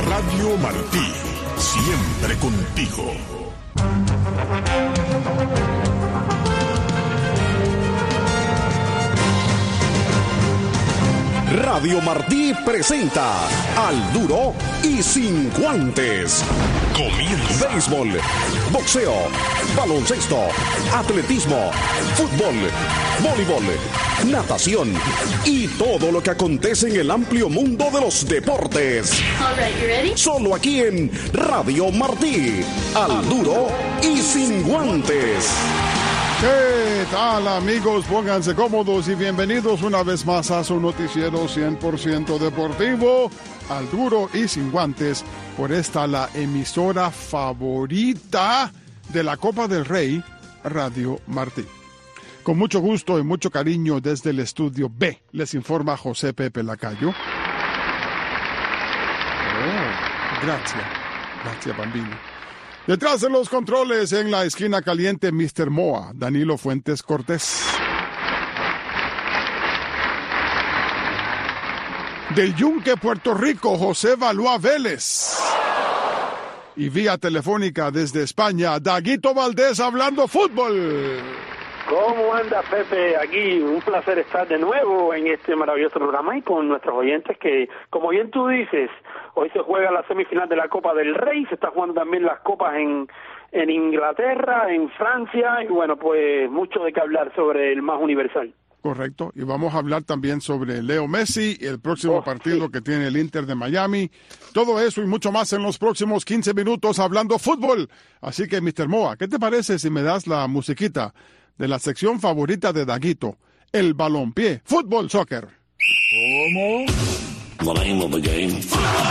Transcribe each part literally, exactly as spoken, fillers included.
Radio Martí, siempre contigo. Radio Martí presenta Al Duro y Sin Guantes. Comienza. Béisbol, boxeo, baloncesto, atletismo, fútbol, voleibol, natación y todo lo que acontece en el amplio mundo de los deportes. All right, you ready? Solo aquí en Radio Martí. Al Duro y Sin Guantes. ¿Qué tal, amigos? Pónganse cómodos y bienvenidos una vez más a su noticiero cien por ciento deportivo, Al Duro y Sin Guantes, por esta la emisora favorita de la Copa del Rey, Radio Martí. Con mucho gusto y mucho cariño desde el estudio B, les informa José Pepe Lacayo. Oh, gracias, gracias, Bambino. Detrás de los controles, en la esquina caliente, mister Moa, Danilo Fuentes Cortés. Del Yunque, Puerto Rico, José Balúa Vélez. Y vía telefónica desde España, Daguito Valdés hablando fútbol. ¿Cómo anda, Pepe? Aquí un placer estar de nuevo en este maravilloso programa y con nuestros oyentes que, como bien tú dices, hoy se juega la semifinal de la Copa del Rey, se está jugando también las copas en, en Inglaterra, en Francia, y bueno, pues mucho de qué hablar sobre el más universal. Correcto, y vamos a hablar también sobre Leo Messi, el próximo oh, partido sí. que tiene el Inter de Miami. Todo eso y mucho más en los próximos quince minutos hablando fútbol. Así que, mister Moa, ¿qué te parece si me das la musiquita de la sección favorita de Daguito, el balompié, fútbol, soccer? ¿Cómo? The name of the game.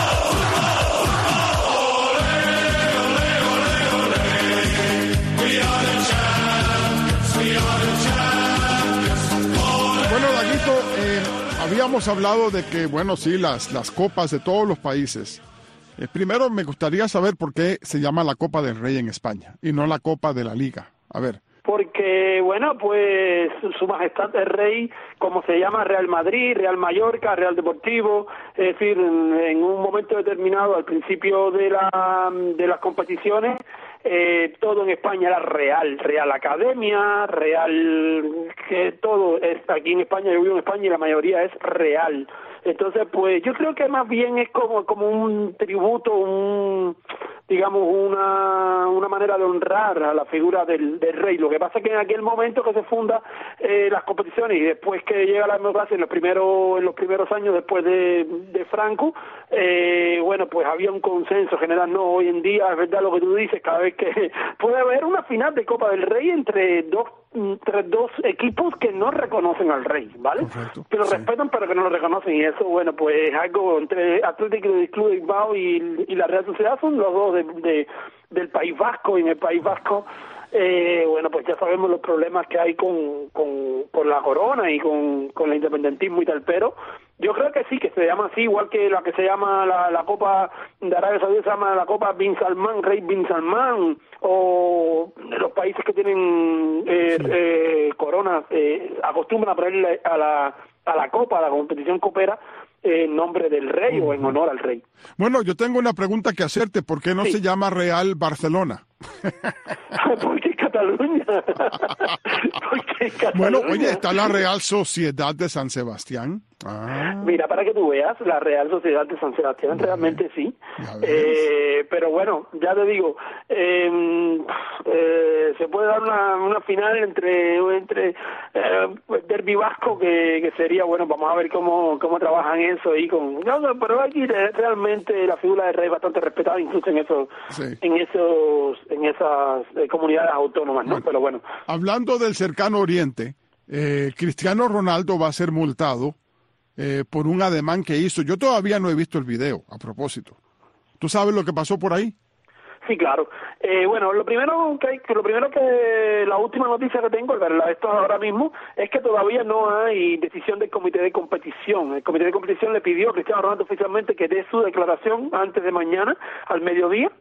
Bueno, Daguito, eh, habíamos hablado de que, bueno, sí, las, las copas de todos los países. Eh, primero me gustaría saber por qué se llama la Copa del Rey en España y no la Copa de la Liga. A ver. Porque, bueno, pues su majestad el rey, como se llama Real Madrid, Real Mallorca, Real Deportivo, es decir, en, en un momento determinado, al principio de, la, de las competiciones, eh, todo en España era Real, Real Academia, Real, que todo, es, aquí en España, yo vivo en España y la mayoría es Real. Entonces, pues yo creo que más bien es como, como un tributo, un... digamos, una, una manera de honrar a la figura del, del rey. Lo que pasa es que en aquel momento que se funda eh, las competiciones y después que llega la democracia en los primeros, en los primeros años después de, de Franco, eh, bueno, pues había un consenso general. No, hoy en día, es verdad lo que tú dices, cada vez que puede haber una final de Copa del Rey entre dos entre dos equipos que no reconocen al rey, ¿vale? Correcto, que lo sí. respetan pero que no lo reconocen, y eso, bueno, pues es algo entre Atlético de Club de Bilbao y, y la Real Sociedad, son los dos de, de, del País Vasco, y en el País Vasco eh, bueno, pues ya sabemos los problemas que hay con, con, con la corona y con, con el independentismo y tal, pero yo creo que sí, que se llama así, igual que la que se llama la, la Copa de Arabia Saudita, se llama la Copa Bin Salman, Rey Bin Salman, o los países que tienen eh, sí. eh, coronas, eh, acostumbran a ponerle a la, a la Copa, a la competición copera, en nombre del rey uh-huh. o en honor al rey. Bueno, yo tengo una pregunta que hacerte. ¿Por qué no sí. se llama Real Barcelona? ¿Por qué Cataluña? ¿Por qué Cataluña? Bueno, oye, está la Real Sociedad de San Sebastián. Ah. Mira, para que tú veas, la Real Sociedad de San Sebastián, vale. realmente sí. Eh, pero bueno, ya te digo, eh, eh, se puede dar una, una final entre entre eh, Derbi Vasco, que, que sería, bueno, vamos a ver cómo, cómo trabajan eso y con... No, no, pero aquí realmente la figura del rey es bastante respetada, incluso en esos, sí. en esos, en esas eh, comunidades autónomas, ¿no? Bueno, pero bueno. Hablando del cercano oriente, eh, Cristiano Ronaldo va a ser multado Eh, por un ademán que hizo. Yo todavía no he visto el video, a propósito. ¿Tú sabes lo que pasó por ahí? Sí, claro. Eh, bueno, lo primero que hay, lo primero que la última noticia que tengo, ¿verdad? Esto ahora mismo, es que todavía no hay decisión del comité de competición. El comité de competición le pidió a Cristiano Ronaldo oficialmente que dé su declaración antes de mañana, al mediodía,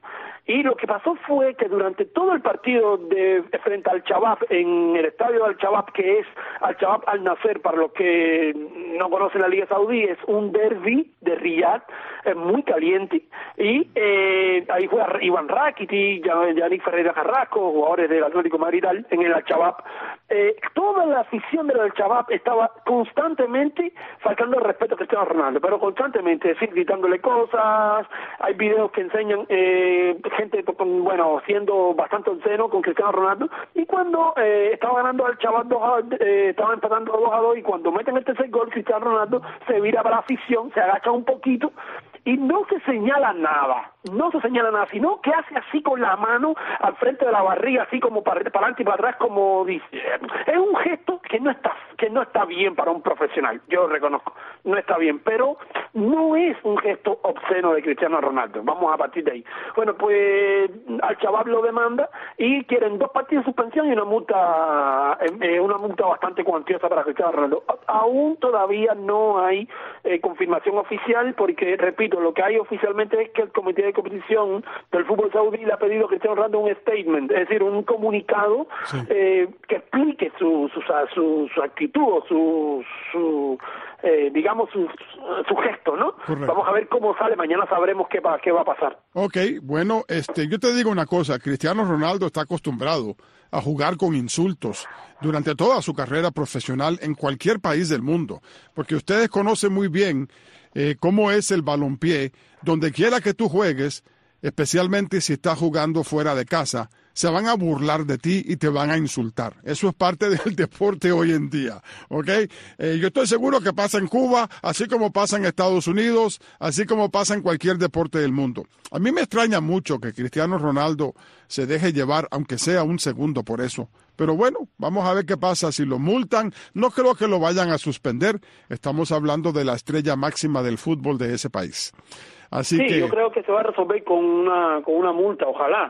Y lo que pasó fue que durante todo el partido de frente al Chabab, en el estadio del Chabab, que es al Chabab Al Nasser, para los que no conocen la Liga Saudí, es un derbi de Riyadh, es muy caliente, y eh, ahí fue Iván Rakitic, Yannick Ferreira Carrasco, jugadores del Atlético Madrid en el Al-Chabab. Eh, toda la afición del Al-Chabab estaba constantemente faltando el respeto a Cristiano Ronaldo, pero constantemente, es decir, gritándole cosas. Hay videos que enseñan eh, gente, bueno, siendo bastante obsceno con Cristiano Ronaldo, y cuando eh, estaba ganando Al-Chabab, eh, estaba empatando dos a dos, y cuando meten el tercer gol, Cristiano Ronaldo se vira para la afición, se agacha un poquito, y no se señala nada, no se señala nada, sino que hace así con la mano al frente de la barriga, así como para, para adelante y para atrás, como dice. Es un gesto que no está que no está bien para un profesional, yo lo reconozco, no está bien, pero no es un gesto obsceno de Cristiano Ronaldo. Vamos a partir de ahí. Bueno, pues Al-Chabab lo demanda y quieren dos partidos de suspensión y una multa eh, una multa bastante cuantiosa para Cristiano Ronaldo. Aún todavía no hay eh, confirmación oficial, porque, repito, lo que hay oficialmente es que el Comité de Competición del Fútbol Saudí le ha pedido a Cristiano Ronaldo un statement, es decir, un comunicado sí. eh, que explique su su, su, su actitud o su, su eh, digamos, su, su gesto, ¿no? Correcto. Vamos a ver cómo sale, mañana sabremos qué va, qué va a pasar. Ok, bueno, este, yo te digo una cosa, Cristiano Ronaldo está acostumbrado a jugar con insultos durante toda su carrera profesional en cualquier país del mundo, porque ustedes conocen muy bien eh, cómo es el balompié, donde quiera que tú juegues, especialmente si estás jugando fuera de casa, se van a burlar de ti y te van a insultar. Eso es parte del deporte hoy en día, ¿ok? Eh, yo estoy seguro que pasa en Cuba, así como pasa en Estados Unidos, así como pasa en cualquier deporte del mundo. A mí me extraña mucho que Cristiano Ronaldo se deje llevar, aunque sea un segundo, por eso. Pero bueno, vamos a ver qué pasa si lo multan. No creo que lo vayan a suspender. Estamos hablando de la estrella máxima del fútbol de ese país. Así sí, que yo creo que se va a resolver con una con una multa, ojalá.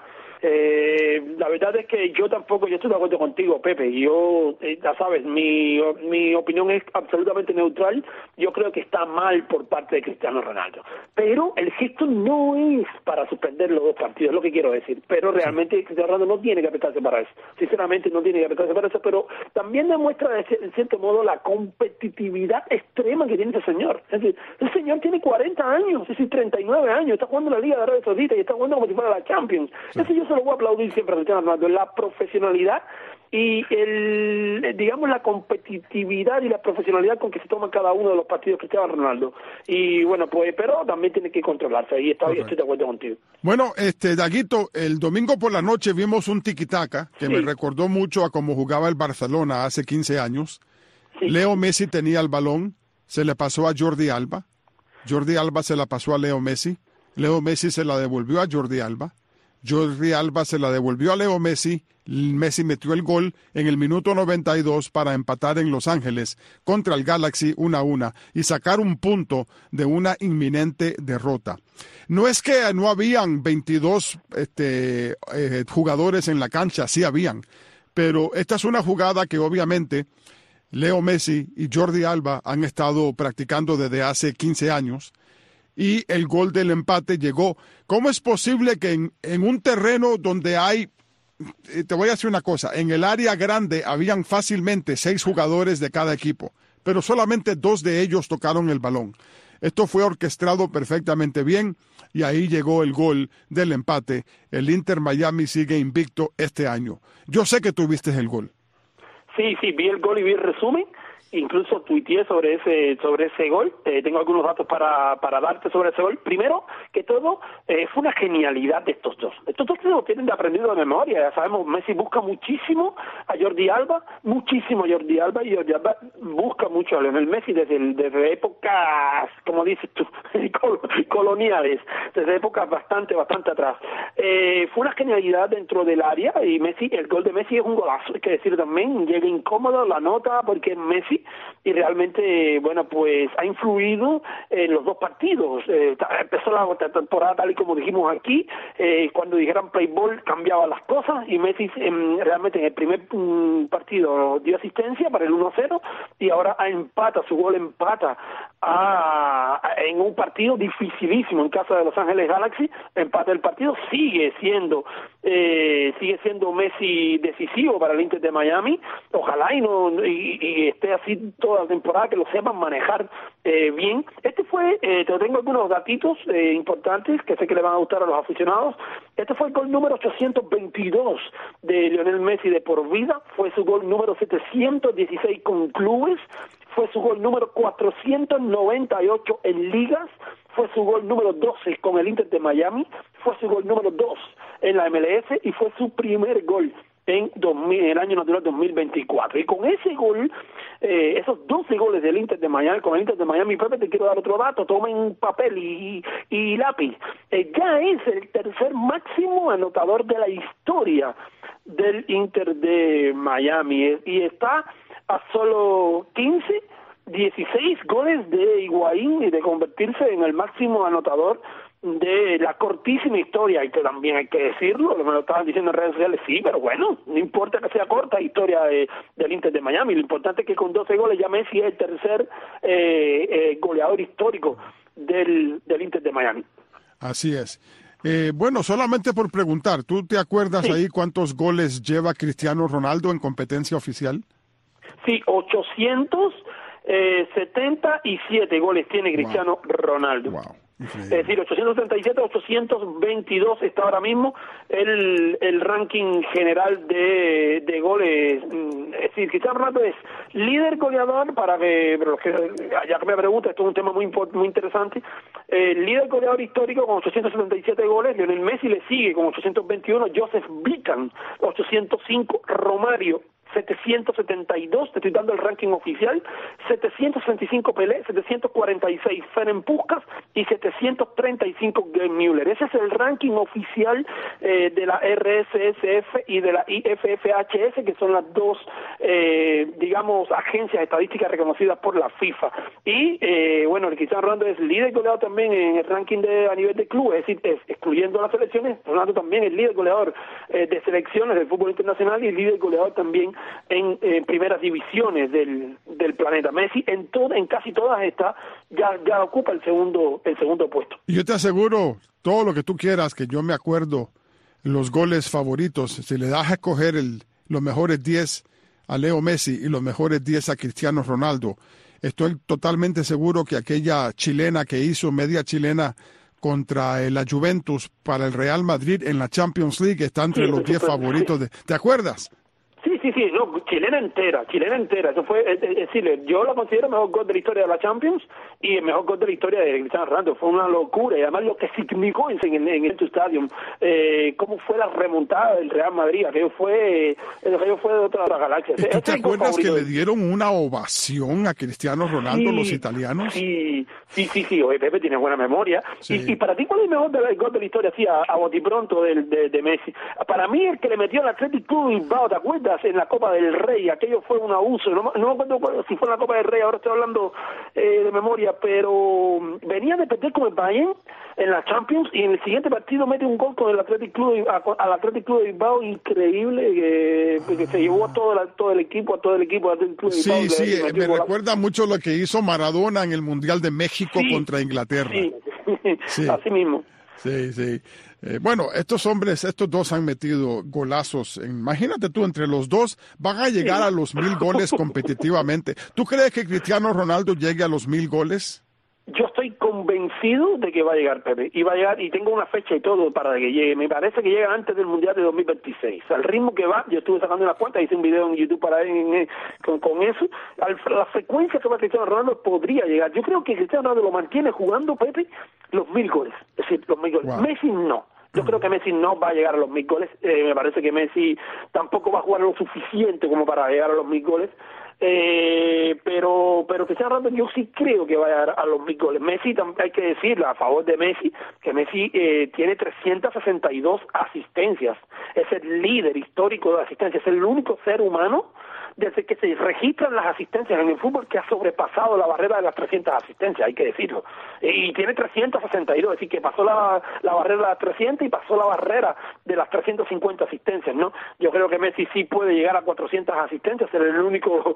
Eh, la verdad es que yo tampoco, yo estoy de acuerdo contigo, Pepe. Yo, eh, ya sabes, mi mi opinión es absolutamente neutral. Yo creo que está mal por parte de Cristiano Ronaldo, pero el gesto no es para suspender los dos partidos, es lo que quiero decir. Pero realmente Cristiano Ronaldo no tiene que apretarse para eso. Sinceramente no tiene que apretarse para eso, pero también demuestra en cierto modo la competitividad extrema que tiene ese señor. Es decir, el señor tiene cuarenta años, es decir, treinta y nueve años, está jugando en la Liga de Arabia Saudita y está jugando como si fuera la Champions. Sí. Ese yo se lo voy a aplaudir siempre a Cristiano Ronaldo, la profesionalidad y el, digamos, la competitividad y la profesionalidad con que se toman cada uno de los partidos Cristiano Ronaldo. Y bueno, pues, pero también tiene que controlarse, y está, okay. Estoy de acuerdo contigo. Bueno, este, Daguito, el domingo por la noche vimos un tiki-taka que sí. me recordó mucho a cómo jugaba el Barcelona hace quince años. Sí. Leo Messi tenía el balón, se le pasó a Jordi Alba, Jordi Alba se la pasó a Leo Messi, Leo Messi se la devolvió a Jordi Alba, Jordi Alba se la devolvió a Leo Messi, Messi metió el gol en el minuto noventa y dos para empatar en Los Ángeles contra el Galaxy uno a uno y sacar un punto de una inminente derrota. No es que no habían veintidós este, eh, jugadores en la cancha, sí habían, pero esta es una jugada que obviamente Leo Messi y Jordi Alba han estado practicando desde hace quince años. Y el gol del empate llegó. ¿Cómo es posible que en, en un terreno donde hay, te voy a decir una cosa, en el área grande habían fácilmente seis jugadores de cada equipo, pero solamente dos de ellos tocaron el balón? Esto fue orquestado perfectamente bien y ahí llegó el gol del empate. El Inter Miami sigue invicto este año. Yo sé que tú viste el gol. Sí, sí, vi el gol y vi el resumen. Incluso tuiteé sobre ese sobre ese gol. Eh, tengo algunos datos para para darte sobre ese gol. Primero que todo, eh, fue una genialidad de estos dos. Estos dos lo tienen de aprendido de memoria. Ya sabemos, Messi busca muchísimo a Jordi Alba, muchísimo a Jordi Alba, y Jordi Alba busca mucho a Lionel Messi desde, desde épocas, como dices tú, coloniales, desde épocas bastante, bastante atrás. Eh, fue una genialidad dentro del área, y Messi, el gol de Messi es un golazo, hay que decir también, llega incómodo, la nota, porque Messi City, y realmente, bueno, pues ha influido en los dos partidos. Eh, empezó la temporada tal y como dijimos aquí, eh, cuando dijeran play ball cambiaba las cosas, y Messi eh, realmente en el primer um, partido dio asistencia para el uno cero, y ahora empata, su gol empata a, a, en un partido dificilísimo en casa de Los Ángeles Galaxy, empata el partido, sigue siendo eh, sigue siendo Messi decisivo para el Inter de Miami, ojalá y no y, y esté así toda la temporada, que lo sepan manejar eh, bien. Este fue, eh, te tengo algunos datitos eh, importantes que sé que le van a gustar a los aficionados. Este fue el gol número ochocientos veintidós de Lionel Messi de por vida, fue su gol número setecientos dieciséis con clubes, fue su gol número cuatrocientos noventa y ocho en ligas, fue su gol número doce con el Inter de Miami, fue su gol número dos en la M L S y fue su primer gol en, dos mil, en el año natural dos mil veinticuatro. Y con ese gol, eh, esos doce goles del Inter de Miami, con el Inter de Miami, Pepe, te quiero dar otro dato, tomen papel y, y lápiz. Eh, ya es el tercer máximo anotador de la historia del Inter de Miami, y está a solo quince, dieciséis goles de Higuaín y de convertirse en el máximo anotador de la cortísima historia, y que también hay que decirlo, me lo estaban diciendo en redes sociales, sí, pero bueno, no importa que sea corta historia de, del Inter de Miami, lo importante es que con doce goles ya Messi es el tercer eh, eh, goleador histórico del, del Inter de Miami. Así es. Eh, bueno, solamente por preguntar, ¿tú te acuerdas sí. ahí cuántos goles lleva Cristiano Ronaldo en competencia oficial? Sí, ochocientos setenta y siete goles tiene Cristiano wow. Ronaldo. Wow. Es decir, ochocientos setenta y siete, ochocientos veintidós está ahora mismo el, el ranking general de, de goles. Es decir, Cristiano Ronaldo es líder goleador, para que, pero que ya que me pregunta, esto es un tema muy muy interesante, eh, líder goleador histórico con ochocientos setenta y siete goles, Lionel Messi le sigue con ochocientos veintiuno, Joseph Bican, ochocientos cinco, Romario, setecientos setenta y dos, te estoy dando el ranking oficial, setecientos sesenta y cinco Pelé, setecientos cuarenta y seis Ferenc Puskás y setecientos treinta y cinco Gerd Müller. Ese es el ranking oficial eh, de la R S S F y de la I F F H S, que son las dos, eh, digamos, agencias estadísticas reconocidas por la FIFA. Y, eh, bueno, el Cristiano Ronaldo es líder goleador también en el ranking de a nivel de club, es decir, es, excluyendo las selecciones, Ronaldo también es líder goleador eh, de selecciones del fútbol internacional y líder goleador también en eh, primeras divisiones del, del planeta. Messi en todo, en casi todas estas ya ya ocupa el segundo el segundo puesto. Yo te aseguro todo lo que tú quieras, que yo me acuerdo los goles favoritos. Si le das a escoger el, los mejores diez a Leo Messi y los mejores diez a Cristiano Ronaldo, estoy totalmente seguro que aquella chilena que hizo, media chilena, contra la Juventus para el Real Madrid en la Champions League está entre sí, los diez favoritos. De, ¿te acuerdas? Sí, sí, sí, no, chilena entera, chilena entera. Eso fue, es, es decir, yo lo considero el mejor gol de la historia de la Champions y el mejor gol de la historia de Cristiano Ronaldo. Fue una locura, y además lo que significó en, en, en el Stadium, eh, cómo fue la remontada del Real Madrid, aquello fue, aquello fue de otra galaxia. ¿Tú te este acuerdas que le dieron una ovación a Cristiano Ronaldo sí, los italianos? Sí, sí, sí, sí, oye, Pepe tiene buena memoria. Sí. Y, y para ti, ¿cuál es el mejor de la, el gol de la historia, así, a, a botipronto de, de, de Messi? Para mí, el que le metió al Athletic Club Bilbao, ¿te acuerdas? En la Copa del Rey, aquello fue un abuso, no, no me acuerdo si fue en la Copa del Rey, ahora estoy hablando eh, de memoria, pero venía de perder con el Bayern en la Champions y en el siguiente partido mete un gol con el Athletic Club, al Athletic Club de Bilbao, increíble, que, que se llevó a todo, la, todo el equipo, a todo el equipo del Athletic Club de Bilbao. Sí, sí, le, me recuerda mucho lo que hizo Maradona en el Mundial de México sí, contra Inglaterra. Sí, sí, así mismo. Sí, sí. Eh, bueno, estos hombres, estos dos han metido golazos. Imagínate tú, entre los dos van a llegar a los mil goles competitivamente. ¿Tú crees que Cristiano Ronaldo llegue a los mil goles? Yo estoy convencido de que va a llegar, Pepe, y va a llegar, y tengo una fecha y todo para que llegue. Me parece que llega antes del Mundial de dos mil veintiséis. Al ritmo que va, yo estuve sacando una cuenta, hice un video en YouTube para en, en, con, con eso. Al, la frecuencia que va Cristiano Ronaldo podría llegar. Yo creo que Cristiano Ronaldo lo mantiene jugando, Pepe, los mil goles. Es decir, los mil goles. Wow. Messi no. Yo creo que Messi no va a llegar a los mil goles. Eh, me parece que Messi tampoco va a jugar lo suficiente como para llegar a los mil goles. Eh, pero pero Cristiano Ronaldo yo sí creo que va a dar a los mil goles. Messi, hay que decirlo a favor de Messi, que Messi eh, tiene trescientas sesenta y dos asistencias, es el líder histórico de asistencias, es el único ser humano desde que se registran las asistencias en el fútbol que ha sobrepasado la barrera de las trescientas asistencias, hay que decirlo, y tiene trescientas sesenta y dos, es decir, que pasó la, la barrera de las trescientas y pasó la barrera de las trescientas cincuenta asistencias, ¿no? Yo creo que Messi sí puede llegar a cuatrocientas asistencias, ser el único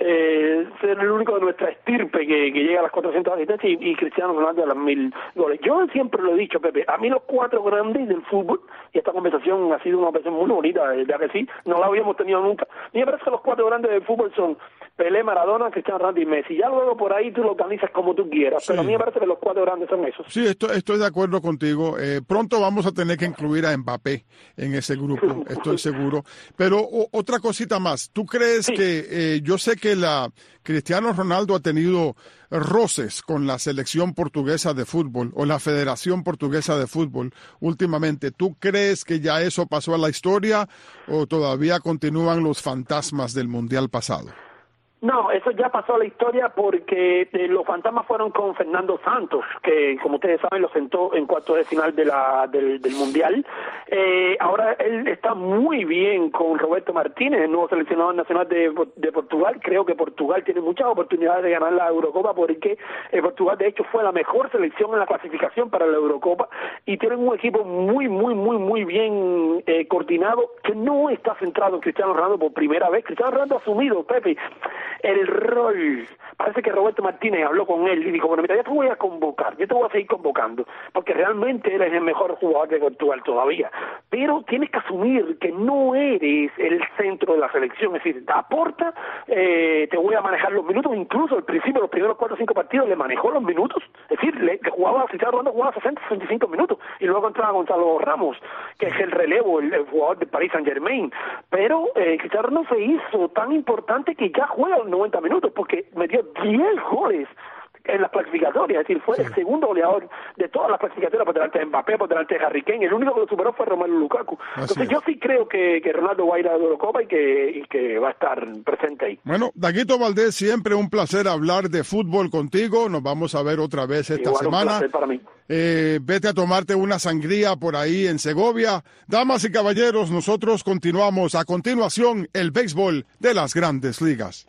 eh, ser el único de nuestra estirpe que, que llega a las cuatrocientas asistencias, y, y Cristiano Ronaldo a las mil goles. Yo siempre lo he dicho, Pepe, a mí los cuatro grandes del fútbol, y esta conversación ha sido una conversación muy bonita, ya que sí, no la habíamos tenido nunca, a mí me parece que los cuatro grandes del fútbol son Pelé, Maradona, Cristiano Ronaldo y Messi. Ya luego por ahí tú lo organizas como tú quieras, sí. Pero a mí me parece que los cuatro grandes son esos. Sí, esto, estoy de acuerdo contigo. Eh, pronto vamos a tener que incluir a Mbappé en ese grupo, estoy seguro. Pero o, otra cosita más, ¿tú crees sí. que, eh, yo sé que la Cristiano Ronaldo ha tenido roces con la selección portuguesa de fútbol o la Federación Portuguesa de Fútbol últimamente? ¿Tú crees que ya eso pasó a la historia o todavía continúan los fantasmas del Mundial pasado? No, eso ya pasó a la historia porque eh, los fantasmas fueron con Fernando Santos, que como ustedes saben lo sentó en cuartos de final de la, del, del Mundial. Eh, ahora él está muy bien con Roberto Martínez, el nuevo seleccionador nacional de, de Portugal. Creo que Portugal tiene muchas oportunidades de ganar la Eurocopa porque eh, Portugal de hecho fue la mejor selección en la clasificación para la Eurocopa y tienen un equipo muy, muy, muy, muy bien eh, coordinado que no está centrado en Cristiano Ronaldo por primera vez. Cristiano Ronaldo ha asumido, Pepe, el rol. Parece que Roberto Martínez habló con él y dijo, bueno, mira, yo te voy a convocar, yo te voy a seguir convocando, porque realmente eres el mejor jugador de Portugal todavía, pero tienes que asumir que no eres el centro de la selección, es decir, te aporta, eh, te voy a manejar los minutos, incluso al principio, los primeros cuatro o cinco partidos, le manejó los minutos, es decir, le, le jugaba, si estaba jugando, jugaba sesenta, sesenta y cinco minutos, y luego entraba Gonzalo Ramos, que es el relevo, el, el jugador del Paris Saint-Germain, pero eh, Cristiano no se hizo tan importante que ya juega los noventa minutos, porque metió diez goles en las clasificatorias, es decir, fue sí. el segundo goleador de todas las clasificatorias por delante de Mbappé, por delante de Harry Kane, el único que lo superó fue Romelu Lukaku. Así Entonces es. yo sí creo que, que Ronaldo va a ir a la Eurocopa y que, y que va a estar presente ahí. Bueno, Daguito Valdés, siempre un placer hablar de fútbol contigo, nos vamos a ver otra vez esta Igual, semana. Un placer para mí. Eh, vete a tomarte una sangría por ahí en Segovia. Damas y caballeros, nosotros continuamos a continuación el béisbol de las Grandes Ligas.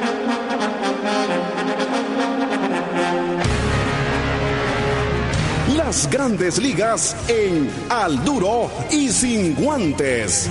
Las Grandes Ligas en Al Duro y Sin Guantes.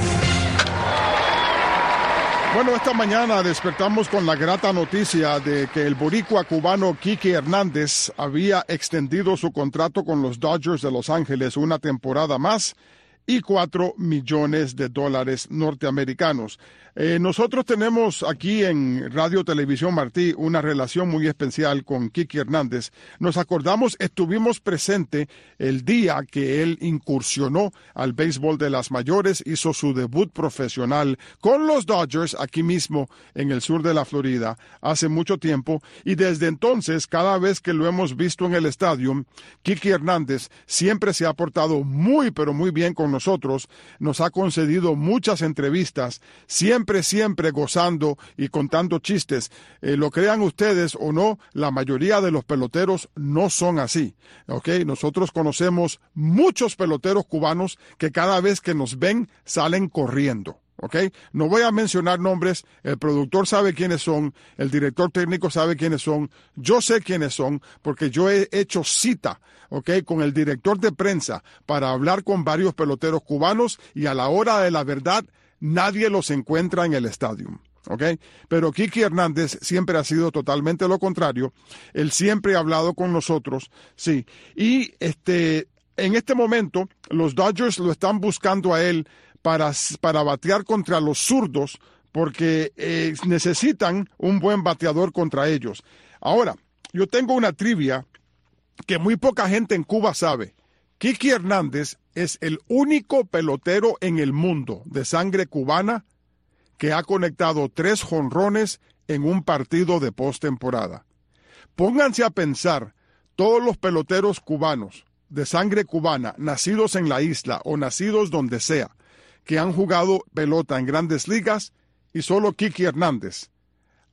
Bueno, esta mañana despertamos con la grata noticia de que el boricua cubano Kiki Hernández había extendido su contrato con los Dodgers de Los Ángeles una temporada más y cuatro millones de dólares norteamericanos. Eh, nosotros tenemos aquí en Radio Televisión Martí una relación muy especial con Kiki Hernández. Nos acordamos, estuvimos presente el día que él incursionó al béisbol de las mayores, hizo su debut profesional con los Dodgers aquí mismo en el sur de la Florida hace mucho tiempo, y desde entonces, cada vez que lo hemos visto en el estadio, Kiki Hernández siempre se ha portado muy pero muy bien con nosotros, nos ha concedido muchas entrevistas, siempre Siempre, siempre gozando y contando chistes. Eh, lo crean ustedes o no, la mayoría de los peloteros no son así. ¿Okay? Nosotros conocemos muchos peloteros cubanos que cada vez que nos ven salen corriendo. ¿Okay? No voy a mencionar nombres, el productor sabe quiénes son, el director técnico sabe quiénes son, yo sé quiénes son porque yo he hecho cita, ¿okay? con el director de prensa para hablar con varios peloteros cubanos y a la hora de la verdad nadie los encuentra en el estadio. ¿Okay? Pero Kiki Hernández siempre ha sido totalmente lo contrario. Él siempre ha hablado con nosotros, sí. Y este, en este momento los Dodgers lo están buscando a él para, para batear contra los zurdos porque eh, necesitan un buen bateador contra ellos. Ahora, yo tengo una trivia que muy poca gente en Cuba sabe. Kiki Hernández es el único pelotero en el mundo de sangre cubana que ha conectado tres jonrones en un partido de postemporada. Pónganse a pensar, todos los peloteros cubanos de sangre cubana, nacidos en la isla o nacidos donde sea, que han jugado pelota en Grandes Ligas, y solo Kiki Hernández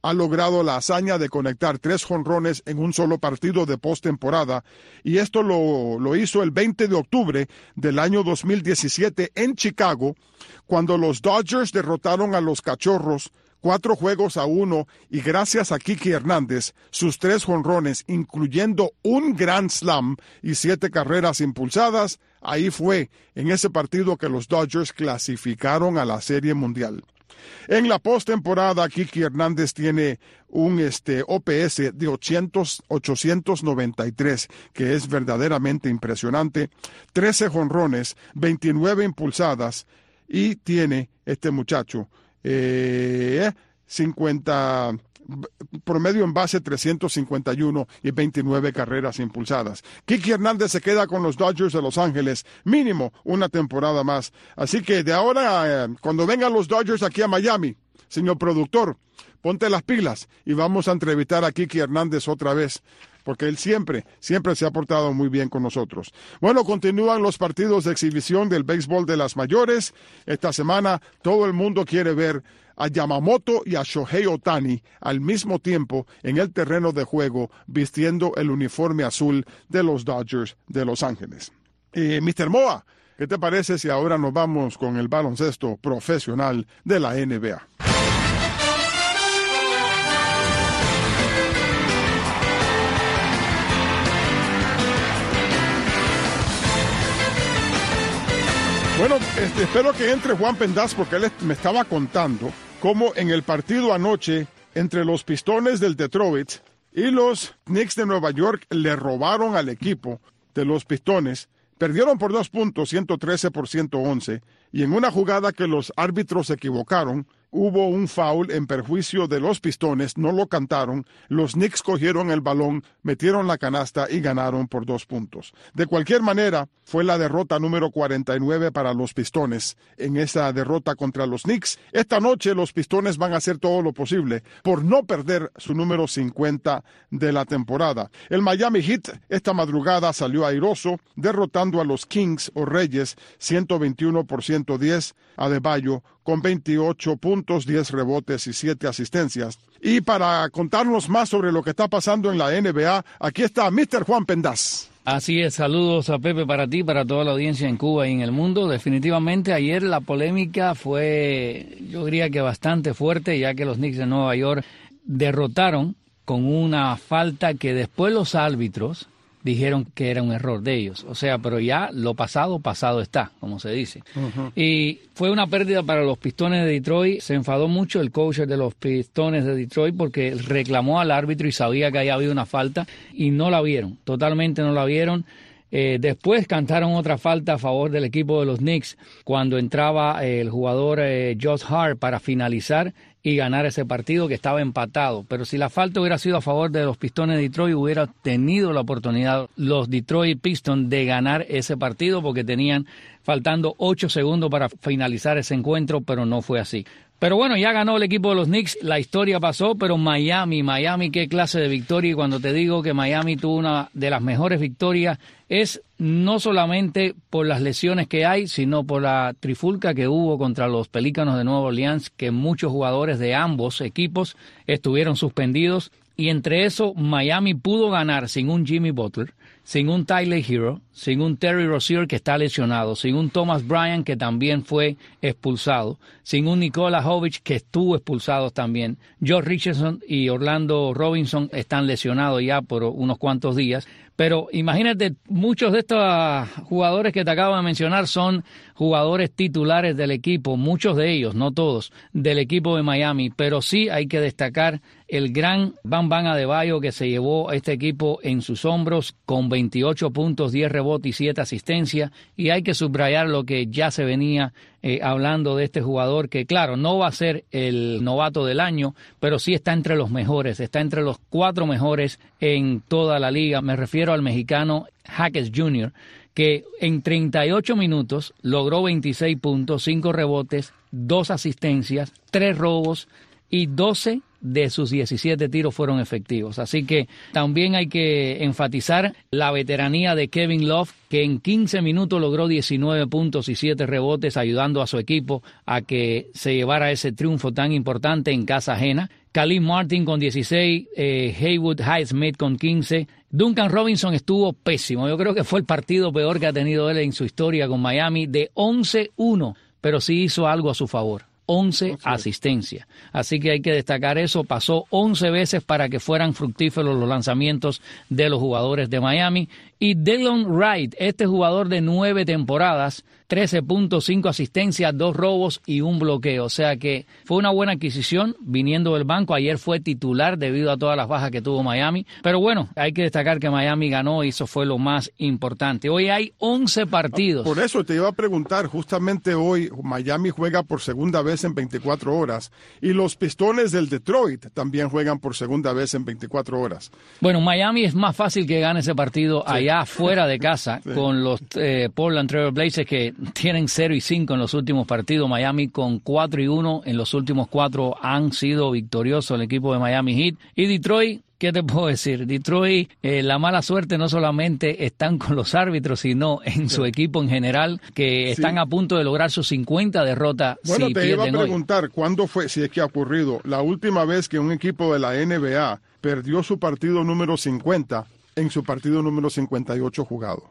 ha logrado la hazaña de conectar tres jonrones en un solo partido de postemporada, y esto lo, lo hizo el veinte de octubre del año dos mil diecisiete en Chicago, cuando los Dodgers derrotaron a los Cachorros cuatro juegos a uno, y gracias a Kiki Hernández, sus tres jonrones, incluyendo un grand slam y siete carreras impulsadas, ahí fue en ese partido que los Dodgers clasificaron a la Serie Mundial. En la postemporada, Kiki Hernández tiene un este, O P S de ochocientos noventa y tres, que es verdaderamente impresionante, trece jonrones, veintinueve impulsadas, y tiene este muchacho Eh, cincuenta, promedio en base trescientos cincuenta y uno y veintinueve carreras impulsadas. Kiki Hernández se queda con los Dodgers de Los Ángeles, mínimo una temporada más. Así que de ahora, eh, cuando vengan los Dodgers aquí a Miami, señor productor, ponte las pilas y vamos a entrevistar a Kiki Hernández otra vez, porque él siempre, siempre se ha portado muy bien con nosotros. Bueno, continúan los partidos de exhibición del béisbol de las mayores. Esta semana todo el mundo quiere ver a Yamamoto y a Shohei Ohtani al mismo tiempo en el terreno de juego, vistiendo el uniforme azul de los Dodgers de Los Ángeles. Eh, mister Moa, ¿qué te parece si ahora nos vamos con el baloncesto profesional de la N B A? Bueno, este, espero que entre Juan Pendaz, porque él me estaba contando cómo en el partido anoche entre los Pistones del Detroit y los Knicks de Nueva York le robaron al equipo de los Pistones. Perdieron por dos puntos, ciento trece por ciento once, y en una jugada que los árbitros se equivocaron, hubo un foul en perjuicio de los Pistones, no lo cantaron, los Knicks cogieron el balón, metieron la canasta y ganaron por dos puntos. De cualquier manera, fue la derrota número cuarenta y nueve para los Pistones en esa derrota contra los Knicks. Esta noche los Pistones van a hacer todo lo posible por no perder su número cincuenta de la temporada. El Miami Heat esta madrugada salió airoso, derrotando a los Kings o Reyes ciento veintiuno por ciento diez, Adebayo con veintiocho puntos, diez rebotes y siete asistencias. Y para contarnos más sobre lo que está pasando en la N B A, aquí está mister Juan Pendaz. Así es, saludos a Pepe para ti, para toda la audiencia en Cuba y en el mundo. Definitivamente ayer la polémica fue, yo diría que bastante fuerte, ya que los Knicks de Nueva York derrotaron con una falta que después los árbitros dijeron que era un error de ellos. O sea, pero ya lo pasado, pasado está, como se dice. Uh-huh. Y fue una pérdida para los Pistones de Detroit. Se enfadó mucho el coach de los Pistones de Detroit porque reclamó al árbitro y sabía que había habido una falta y no la vieron, totalmente no la vieron. Eh, después cantaron otra falta a favor del equipo de los Knicks cuando entraba eh, el jugador eh, Josh Hart para finalizar y ganar ese partido que estaba empatado. Pero si la falta hubiera sido a favor de los Pistones de Detroit, hubiera tenido la oportunidad los Detroit Pistons de ganar ese partido porque tenían faltando ocho segundos para finalizar ese encuentro, pero no fue así. Pero bueno, ya ganó el equipo de los Knicks, la historia pasó, pero Miami, Miami, qué clase de victoria. Y cuando te digo que Miami tuvo una de las mejores victorias, es no solamente por las lesiones que hay, sino por la trifulca que hubo contra los Pelícanos de Nueva Orleans, que muchos jugadores de ambos equipos estuvieron suspendidos. Y entre eso, Miami pudo ganar sin un Jimmy Butler, sin un Tyler Hero, sin un Terry Rozier que está lesionado, sin un Thomas Bryant que también fue expulsado, sin un Nikola Jovic que estuvo expulsado también. Josh Richardson y Orlando Robinson están lesionados ya por unos cuantos días. Pero imagínate, muchos de estos jugadores que te acabo de mencionar son jugadores titulares del equipo, muchos de ellos, no todos, del equipo de Miami, pero sí hay que destacar el gran Bam Bam Adebayo que se llevó a este equipo en sus hombros con veintiocho puntos, diez rebotes y siete asistencias, y hay que subrayar lo que ya se venía eh, hablando de este jugador, que claro, no va a ser el novato del año, pero sí está entre los mejores, está entre los cuatro mejores en toda la liga. Me refiero al mexicano Jaques junior, que en treinta y ocho minutos logró veintiséis puntos, cinco rebotes, dos asistencias, tres robos y doce de sus diecisiete tiros fueron efectivos. Así que también hay que enfatizar la veteranía de Kevin Love, que en quince minutos logró diecinueve puntos y siete rebotes, ayudando a su equipo a que se llevara ese triunfo tan importante en casa ajena. Khalil Martin con dieciséis, eh, Haywood Highsmith con quince. Duncan Robinson estuvo pésimo. Yo creo que fue el partido peor que ha tenido él en su historia con Miami, de once uno, pero sí hizo algo a su favor. once asistencias. Así que hay que destacar eso. Pasó once veces para que fueran fructíferos los lanzamientos de los jugadores de Miami. Y Delon Wright, este jugador de nueve temporadas, trece punto cinco asistencias, dos robos y un bloqueo. O sea que fue una buena adquisición viniendo del banco. Ayer fue titular debido a todas las bajas que tuvo Miami. Pero bueno, hay que destacar que Miami ganó y eso fue lo más importante. Hoy hay once partidos. Por eso te iba a preguntar, justamente hoy Miami juega por segunda vez en veinticuatro horas y los Pistones del Detroit también juegan por segunda vez en veinticuatro horas. Bueno, Miami es más fácil que gane ese partido sí. allá fuera de casa sí. con los eh, Portland Trail Blazers, que tienen cero y cinco en los últimos partidos. Miami con cuatro y uno en los últimos cuatro han sido victoriosos el equipo de Miami Heat. Y Detroit, ¿qué te puedo decir? Detroit, eh, la mala suerte no solamente están con los árbitros, sino en sí. su equipo en general, que están sí. a punto de lograr sus cincuenta derrotas. Bueno, si te iba a pierden preguntar, hoy. ¿cuándo fue, si es que ha ocurrido, la última vez que un equipo de la N B A perdió su partido número cincuenta en su partido número cincuenta y ocho jugado?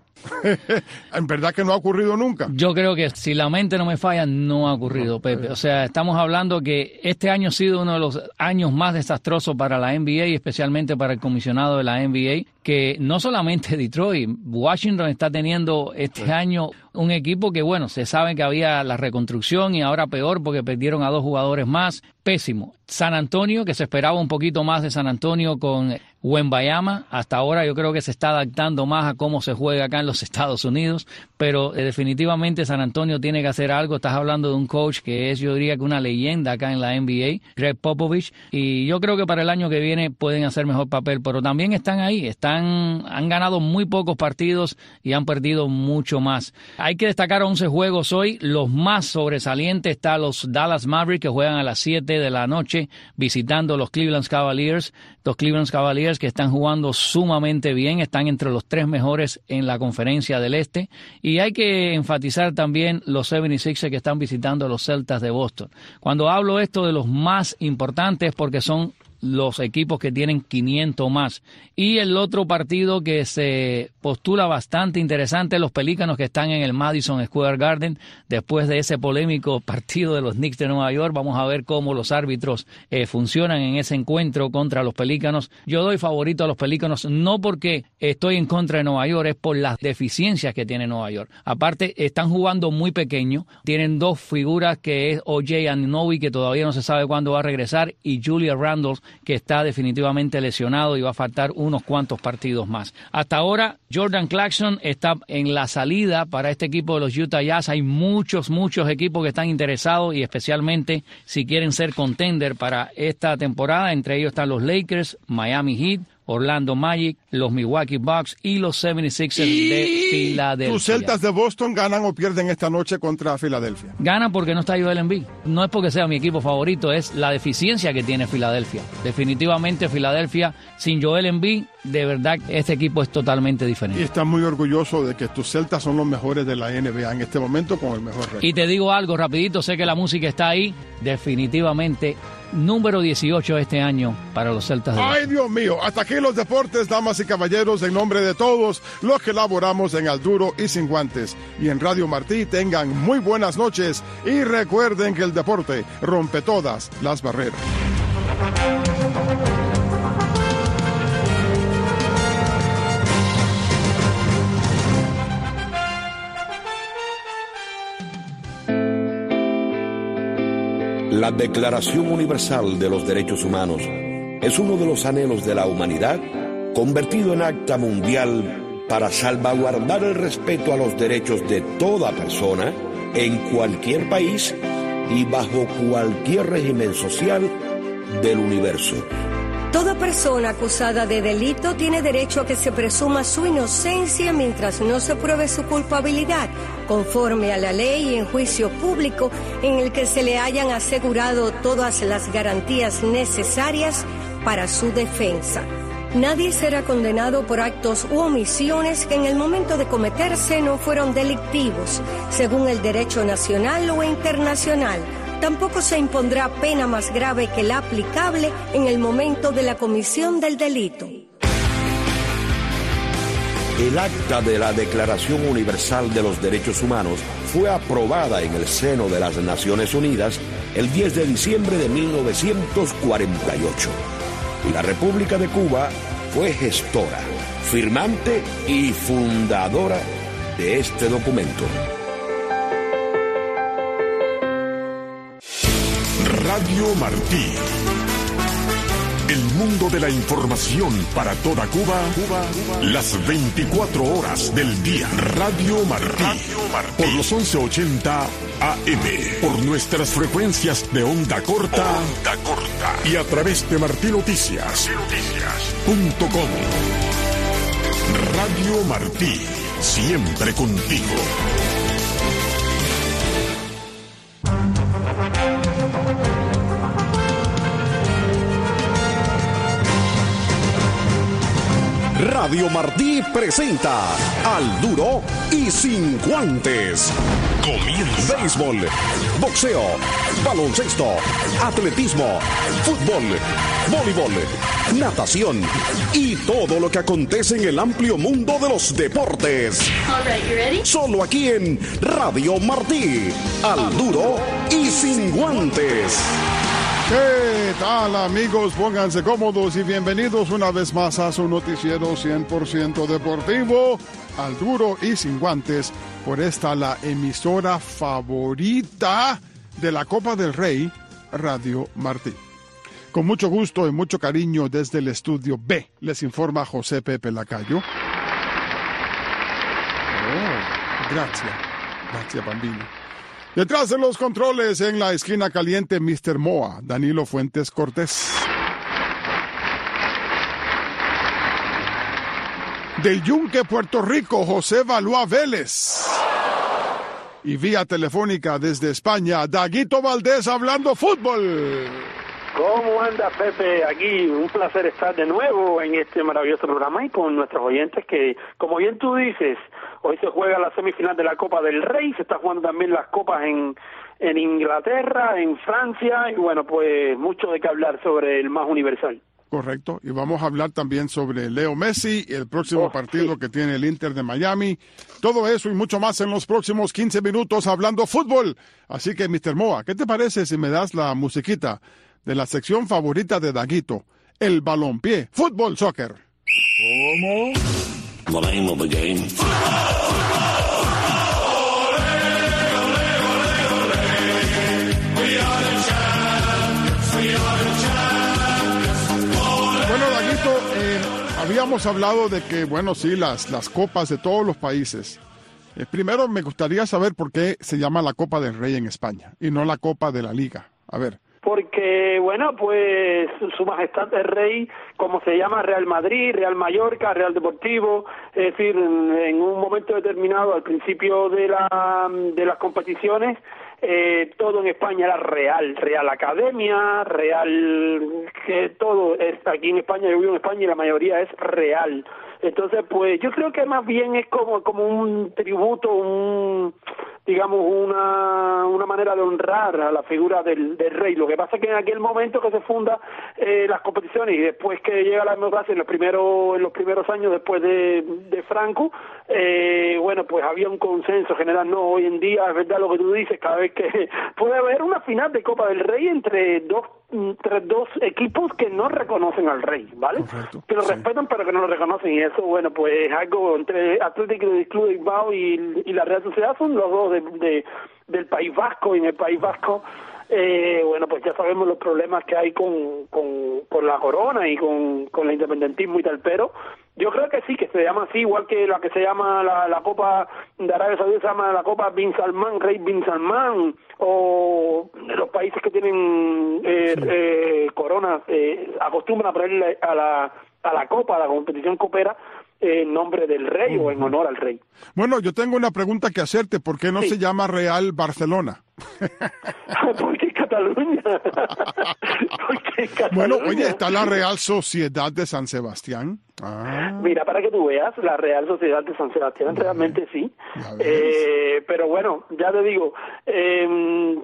En verdad que no ha ocurrido nunca. Yo creo que si la mente no me falla, no ha ocurrido, Pepe. O sea, estamos hablando que este año ha sido uno de los años más desastrosos para la N B A y especialmente para el comisionado de la N B A, que no solamente Detroit, Washington está teniendo este sí. año un equipo que, bueno, se sabe que había la reconstrucción y ahora peor porque perdieron a dos jugadores más. Pésimo. San Antonio, que se esperaba un poquito más de San Antonio con Wembanyama, hasta ahora yo creo que se está adaptando más a cómo se juega acá en los Estados Unidos, pero eh, definitivamente San Antonio tiene que hacer algo. Estás hablando de un coach que es, yo diría que una leyenda acá en la N B A, Greg Popovich, y yo creo que para el año que viene pueden hacer mejor papel, pero también están ahí, están han ganado muy pocos partidos y han perdido mucho más. Hay que destacar once juegos hoy. Los más sobresalientes están los Dallas Mavericks, que juegan a las siete de la noche visitando los Cleveland Cavaliers. Los Cleveland Cavaliers que están jugando sumamente bien, están entre los tres mejores en la conferencia del Este. Y hay que enfatizar también los setenta y seis ers que están visitando a los Celtas de Boston. Cuando hablo esto de los más importantes, porque son los equipos que tienen quinientos más. Y el otro partido que se postula bastante interesante, los Pelícanos que están en el Madison Square Garden, después de ese polémico partido de los Knicks de Nueva York. Vamos a ver cómo los árbitros eh, funcionan en ese encuentro contra los Pelícanos. Yo doy favorito a los Pelícanos, no porque estoy en contra de Nueva York, es por las deficiencias que tiene Nueva York. Aparte, están jugando muy pequeño, tienen dos figuras que es O J Anunoby, que todavía no se sabe cuándo va a regresar, y Julius Randle, que está definitivamente lesionado y va a faltar unos cuantos partidos más. Hasta ahora, Jordan Clarkson está en la salida para este equipo de los Utah Jazz. Hay muchos, muchos equipos que están interesados y especialmente si quieren ser contender para esta temporada. Entre ellos están los Lakers, Miami Heat, Orlando Magic, los Milwaukee Bucks y los setenta y seis ers de Filadelfia. ¿Tus Celtas de Boston ganan o pierden esta noche contra Filadelfia? Ganan porque no está Joel Embiid. No es porque sea mi equipo favorito, es la deficiencia que tiene Filadelfia. Definitivamente Filadelfia sin Joel Embiid, de verdad este equipo es totalmente diferente. Y estás muy orgulloso de que tus Celtas son los mejores de la N B A en este momento con el mejor récord. Y te digo algo rapidito, sé que la música está ahí, definitivamente número dieciocho este año para los Celtas de Boston. ¡Ay, Dios mío! Hasta aquí los deportes, damas y caballeros, en nombre de todos los que laboramos en Al Duro y Sin Guantes. Y en Radio Martí, tengan muy buenas noches y recuerden que el deporte rompe todas las barreras. La Declaración Universal de los Derechos Humanos es uno de los anhelos de la humanidad convertido en acta mundial para salvaguardar el respeto a los derechos de toda persona en cualquier país y bajo cualquier régimen social del universo. Toda persona acusada de delito tiene derecho a que se presuma su inocencia mientras no se pruebe su culpabilidad, conforme a la ley y en juicio público en el que se le hayan asegurado todas las garantías necesarias para su defensa. Nadie será condenado por actos u omisiones que en el momento de cometerse no fueron delictivos, según el derecho nacional o internacional. Tampoco se impondrá pena más grave que la aplicable en el momento de la comisión del delito. El acta de la Declaración Universal de los Derechos Humanos fue aprobada en el seno de las Naciones Unidas el diez de diciembre de mil novecientos cuarenta y ocho. Y la República de Cuba fue gestora, firmante y fundadora de este documento. Radio Martí. El mundo de la información para toda Cuba, Cuba, Cuba, las veinticuatro horas del día. Radio Martí, Radio Martí. Por los once ochenta A M, por nuestras frecuencias de onda corta, onda corta y a través de martí noticias punto com. Radio Martí, siempre contigo. Radio Martí presenta Al Duro y Sin Guantes. Comienza. Béisbol, boxeo, baloncesto, atletismo, fútbol, voleibol, natación y todo lo que acontece en el amplio mundo de los deportes. All right, you ready? Solo aquí en Radio Martí. Al Duro y Sin Guantes. ¿Qué tal, amigos? Pónganse cómodos y bienvenidos una vez más a su noticiero cien por ciento deportivo, Al Duro y Sin Guantes, por esta la emisora favorita de la Copa del Rey, Radio Martí. Con mucho gusto y mucho cariño desde el estudio B, les informa José Pepe Lacayo. Oh, gracias, gracias, bambino. Detrás de los controles, en la esquina caliente, mister Moa, Danilo Fuentes Cortés. Del Yunque, Puerto Rico, José Valois Vélez. Y vía telefónica desde España, Daguito Valdés hablando fútbol. ¿Cómo anda, Pepe? Aquí un placer estar de nuevo en este maravilloso programa y con nuestros oyentes que, como bien tú dices, hoy se juega la semifinal de la Copa del Rey, se está jugando también las copas en, en Inglaterra, en Francia, y bueno, pues mucho de qué hablar sobre el más universal. Correcto, y vamos a hablar también sobre Leo Messi, el próximo oh, partido sí. que tiene el Inter de Miami. Todo eso y mucho más en los próximos quince minutos hablando fútbol. Así que, mister Moa, ¿qué te parece si me das la musiquita de la sección favorita de Daguito, el balompié, fútbol, soccer? ¿Cómo? The name of the game. Bueno, Daguito, eh, habíamos hablado de que, bueno, sí, las, las copas de todos los países. Eh, primero me gustaría saber por qué se llama la Copa del Rey en España y no la Copa de la Liga. A ver. Porque, bueno, pues su majestad el rey, como se llama Real Madrid, Real Mallorca, Real Deportivo, es decir, en, en un momento determinado, al principio de, la, de las competiciones, eh, todo en España era Real, Real Academia, Real, que todo es aquí en España, yo vivo en España y la mayoría es Real. Entonces, pues yo creo que más bien es como, como un tributo, un digamos, una una manera de honrar a la figura del, del rey. Lo que pasa es que en aquel momento que se funda eh, las competiciones y después que llega la democracia en los primeros en los primeros años después de, de Franco, eh, bueno, pues había un consenso general. No, hoy en día es verdad lo que tú dices, cada vez que puede haber una final de Copa del Rey entre dos entre dos equipos que no reconocen al rey, ¿vale? Correcto, que lo sí. respetan pero que no lo reconocen, y eso, bueno, pues algo entre Atlético Club de Bilbao y, y la Real Sociedad, son los dos de, de, del País Vasco, y en el País Vasco, eh, bueno, pues ya sabemos los problemas que hay con, con, con la corona y con, con el independentismo y tal, pero yo creo que sí, que se llama así, igual que la que se llama la, la Copa de Arabia Saudí, se llama la Copa Bin Salman, Rey Bin Salman, o los países que tienen eh, sí. eh, coronas, eh, acostumbran a ponerle a la, a la Copa, a la competición copera, en nombre del rey uh-huh. o en honor al rey. Bueno, yo tengo una pregunta que hacerte. ¿Por qué no sí. se llama Real Barcelona? Porque Cataluña. Porque Cataluña... Bueno, oye, está la Real Sociedad de San Sebastián. Ah. Mira, para que tú veas, la Real Sociedad de San Sebastián, realmente sí. Eh, pero bueno, ya te digo, eh,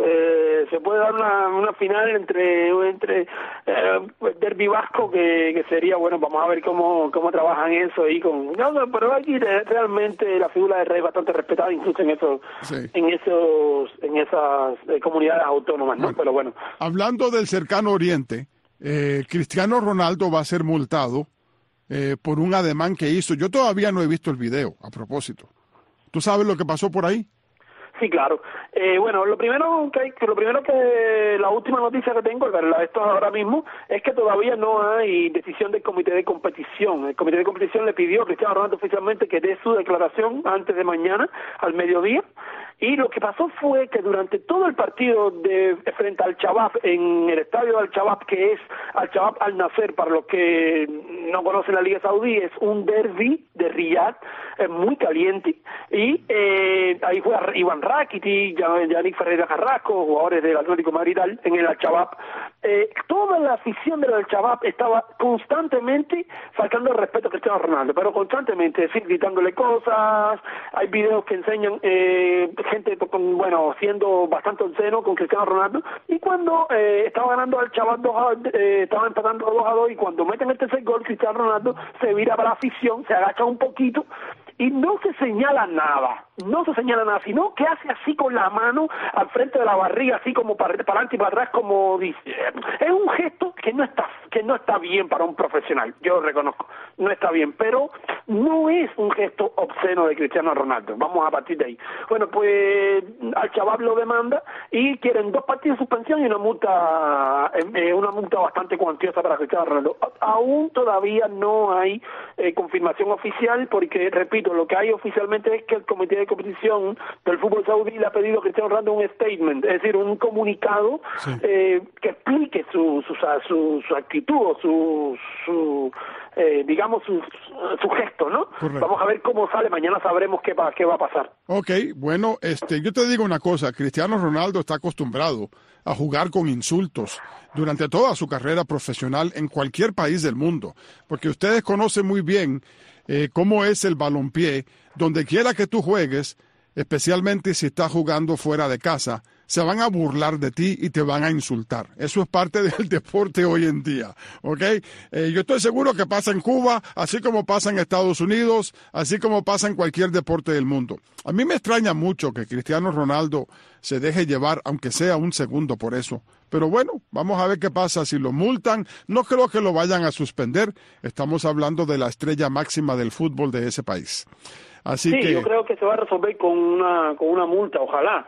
eh, se puede dar una, una final entre entre eh, Derbi Vasco, que, que sería, bueno, vamos a ver cómo cómo trabajan eso ahí con... No, no, pero aquí realmente la figura de Rey es bastante respetada, incluso en esos, sí. en esos, en esas eh, comunidades autónomas, ¿no? Bueno, pero bueno. Hablando del cercano Oriente, eh, Cristiano Ronaldo va a ser multado eh, por un ademán que hizo. Yo todavía no he visto el video, a propósito. ¿Tú sabes lo que pasó por ahí? Sí, claro. Eh, bueno, lo primero que hay, lo primero que la última noticia que tengo, la de esto ahora mismo, es que todavía no hay decisión del comité de competición. El comité de competición le pidió a Cristiano Ronaldo oficialmente que dé su declaración antes de mañana, al mediodía. Y lo que pasó fue que durante todo el partido de frente al Chabab, en el estadio del Chabab, que es al Chabab Al Nasser, para los que no conocen la Liga Saudí, es un derbi de Riyadh, es muy caliente, y eh, ahí fue Iván Rakitic, Yannick Ferreira Carrasco, jugadores del Atlético de Madrid en el Al Chabab. Eh, toda la afición del Al Chabab estaba constantemente faltando el respeto a Cristiano Ronaldo, pero constantemente, es decir, gritándole cosas. Hay videos que enseñan eh, gente, con, bueno, siendo bastante obsceno con Cristiano Ronaldo, y cuando eh, estaba ganando al Chabab dos a, eh, estaba empatando dos a dos, y cuando meten el tercer gol, Cristiano Ronaldo se vira para la afición, se agacha un poquito, y no se señala nada, no se señala nada, sino que hace así con la mano al frente de la barriga, así como para, para adelante y para atrás, como dice. Es un gesto que no está que no está bien para un profesional, yo lo reconozco, no está bien, pero no es un gesto obsceno de Cristiano Ronaldo. Vamos a partir de ahí. Bueno, pues al Chabab lo demanda y quieren dos partidos de suspensión y una multa, eh, una multa bastante cuantiosa para Cristiano Ronaldo. Aún todavía no hay eh, confirmación oficial, porque, repito, lo que hay oficialmente es que el comité de competición del fútbol saudí le ha pedido a Cristiano Ronaldo un statement, es decir, un comunicado sí. eh, que explique su su, su, su actitud o su, su eh, digamos, su, su gesto, ¿no? Correcto. Vamos a ver cómo sale, mañana sabremos qué va, qué va a pasar. Ok, bueno, este, yo te digo una cosa, Cristiano Ronaldo está acostumbrado a jugar con insultos durante toda su carrera profesional en cualquier país del mundo, porque ustedes conocen muy bien eh, cómo es el balompié, donde quiera que tú juegues, especialmente si estás jugando fuera de casa, se van a burlar de ti y te van a insultar. Eso es parte del deporte hoy en día, ¿ok? Eh, yo estoy seguro que pasa en Cuba, así como pasa en Estados Unidos, así como pasa en cualquier deporte del mundo. A mí me extraña mucho que Cristiano Ronaldo se deje llevar, aunque sea un segundo, por eso. Pero bueno, vamos a ver qué pasa si lo multan. No creo que lo vayan a suspender. Estamos hablando de la estrella máxima del fútbol de ese país. Así sí, que... yo creo que se va a resolver con una con una multa, ojalá.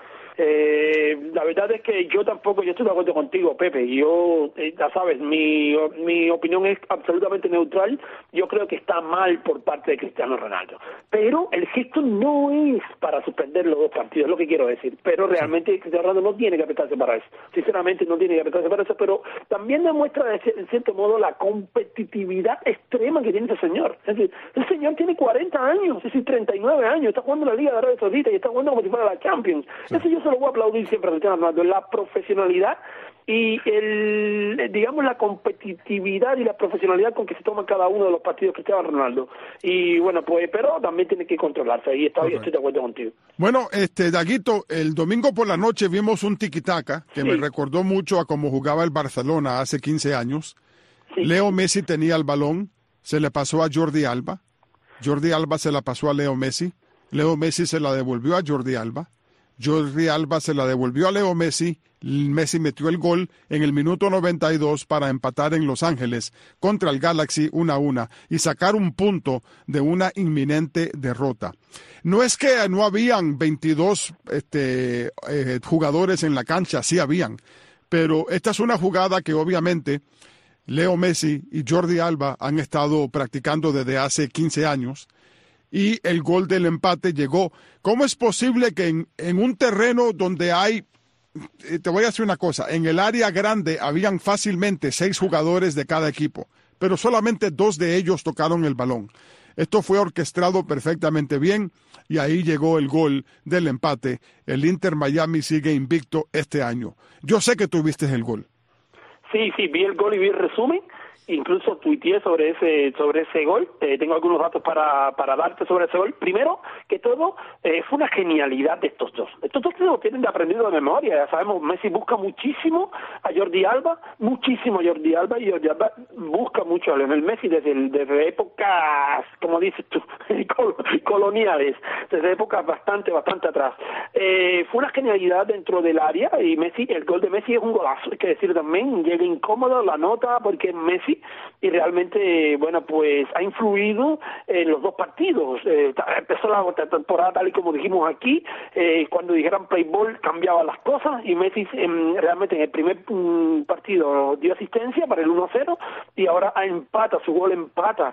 Eh, la verdad es que yo tampoco, yo estoy de acuerdo contigo, Pepe. Yo, eh, ya sabes, mi mi opinión es absolutamente neutral. Yo creo que está mal por parte de Cristiano Ronaldo, pero el gesto no es para suspender los dos partidos, es lo que quiero decir. Pero realmente Cristiano Ronaldo no tiene que apretarse para eso. Sinceramente no tiene que apretarse para eso, pero también demuestra en cierto modo la competitividad extrema que tiene ese señor. Es decir, el señor tiene cuarenta años, es decir, treinta y nueve años, está jugando en la Liga de Arabia Saudita y está jugando como si fuera la Champions. Sí. Eso yo se lo voy a aplaudir siempre a Cristiano Ronaldo, la profesionalidad y el, digamos, la competitividad y la profesionalidad con que se toma cada uno de los partidos Cristiano Ronaldo. Y bueno, pues, pero también tiene que controlarse, y está, okay. Estoy de acuerdo contigo. Bueno, este, Daguito, el domingo por la noche vimos un tiki-taka que sí. me recordó mucho a cómo jugaba el Barcelona hace quince años. Sí. Leo Messi tenía el balón, se le pasó a Jordi Alba, Jordi Alba se la pasó a Leo Messi, Leo Messi se la devolvió a Jordi Alba, Jordi Alba se la devolvió a Leo Messi, Messi metió el gol en el minuto noventa y dos para empatar en Los Ángeles contra el Galaxy uno a uno y sacar un punto de una inminente derrota. No es que no habían veintidós este, eh, jugadores en la cancha, sí habían, pero esta es una jugada que obviamente Leo Messi y Jordi Alba han estado practicando desde hace quince años. Y el gol del empate llegó. ¿Cómo es posible que en, en un terreno donde hay, te voy a decir una cosa, en el área grande habían fácilmente seis jugadores de cada equipo, pero solamente dos de ellos tocaron el balón? Esto fue orquestado perfectamente bien y ahí llegó el gol del empate. El Inter Miami sigue invicto este año. Yo sé que tú viste el gol. Sí, sí, vi el gol y vi el resumen. Incluso tuiteé sobre ese sobre ese gol. Eh, tengo algunos datos para para darte sobre ese gol. Primero que todo, eh, fue una genialidad de estos dos. Estos dos lo tienen de aprendido de memoria. Ya sabemos, Messi busca muchísimo a Jordi Alba, muchísimo a Jordi Alba, y Jordi Alba busca mucho a Lionel Messi desde, el, desde épocas, como dices tú, coloniales, desde épocas bastante, bastante atrás. Eh, fue una genialidad dentro del área, y Messi, el gol de Messi es un golazo, hay que decir también, llega incómodo, la nota, porque Messi y realmente, bueno, pues ha influido en los dos partidos. Eh, empezó la temporada tal y como dijimos aquí, eh, cuando dijeran play ball cambiaban las cosas, y Messi eh, realmente en el primer um, partido dio asistencia para el uno a cero, y ahora empata, su gol empata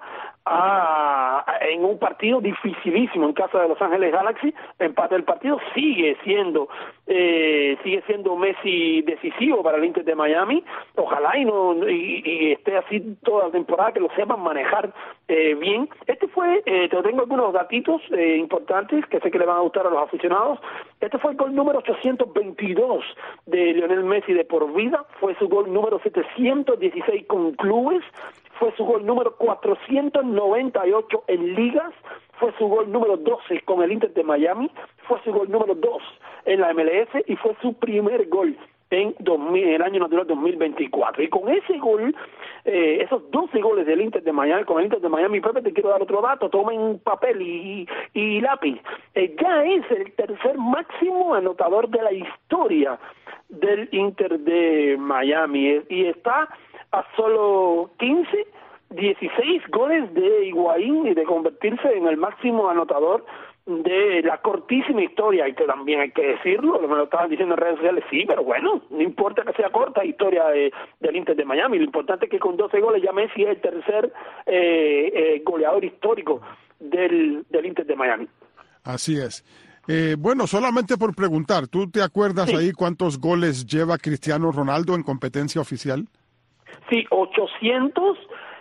a, a, en un partido dificilísimo en casa de Los Ángeles Galaxy, empata el partido, sigue siendo eh, sigue siendo Messi decisivo para el Inter de Miami. Ojalá y no y, y esté así toda la temporada, que lo sepan manejar eh, bien. Este fue, eh, te tengo algunos datitos eh, importantes que sé que le van a gustar a los aficionados. Este fue el gol número ochocientos veintidós de Lionel Messi de por vida, fue su gol número setecientos dieciséis con clubes, fue su gol número cuatrocientos noventa y ocho en ligas, fue su gol número doce con el Inter de Miami, fue su gol número dos en la M L S y fue su primer gol en dos mil, el año natural dos mil veinticuatro. Y con ese gol, eh, esos doce goles del Inter de Miami, con el Inter de Miami, Pepe, te quiero dar otro dato, tomen papel y, y lápiz. Eh, ya es el tercer máximo anotador de la historia del Inter de Miami, y está a solo quince, dieciséis goles de Higuaín y de convertirse en el máximo anotador de la cortísima historia, y que también hay que decirlo, me lo estaban diciendo en redes sociales, sí, pero bueno, no importa que sea corta historia de, del Inter de Miami, lo importante es que con doce goles ya Messi es el tercer eh, eh, goleador histórico del, del Inter de Miami. Así es. Eh, bueno, solamente por preguntar, ¿tú te acuerdas sí. ahí cuántos goles lleva Cristiano Ronaldo en competencia oficial? Sí, ochocientos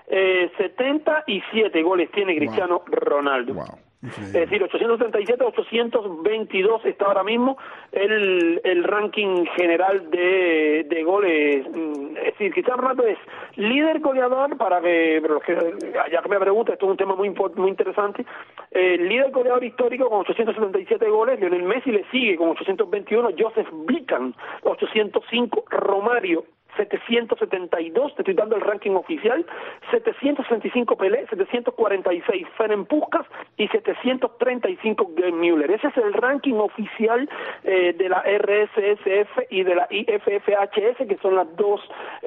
setenta y siete goles tiene Cristiano wow. Ronaldo. Wow. Es decir, ochocientos setenta y siete, ochocientos veintidós está ahora mismo el, el ranking general de, de goles. Es decir, Cristiano Ronaldo es líder goleador, para que, pero que ya que me pregunta, esto es un tema muy muy interesante, eh, líder goleador histórico con ochocientos setenta y siete goles, Lionel Messi le sigue con ochocientos veintiuno, Joseph Bican ochocientos cinco, Romario setecientos setenta y dos, te estoy dando el ranking oficial, setecientos sesenta y cinco Pelé, setecientos cuarenta y seis Ferenc Puskás y setecientos treinta y cinco Glenn Müller. Ese es el ranking oficial eh, de la R S S F y de la I F F H S, que son las dos,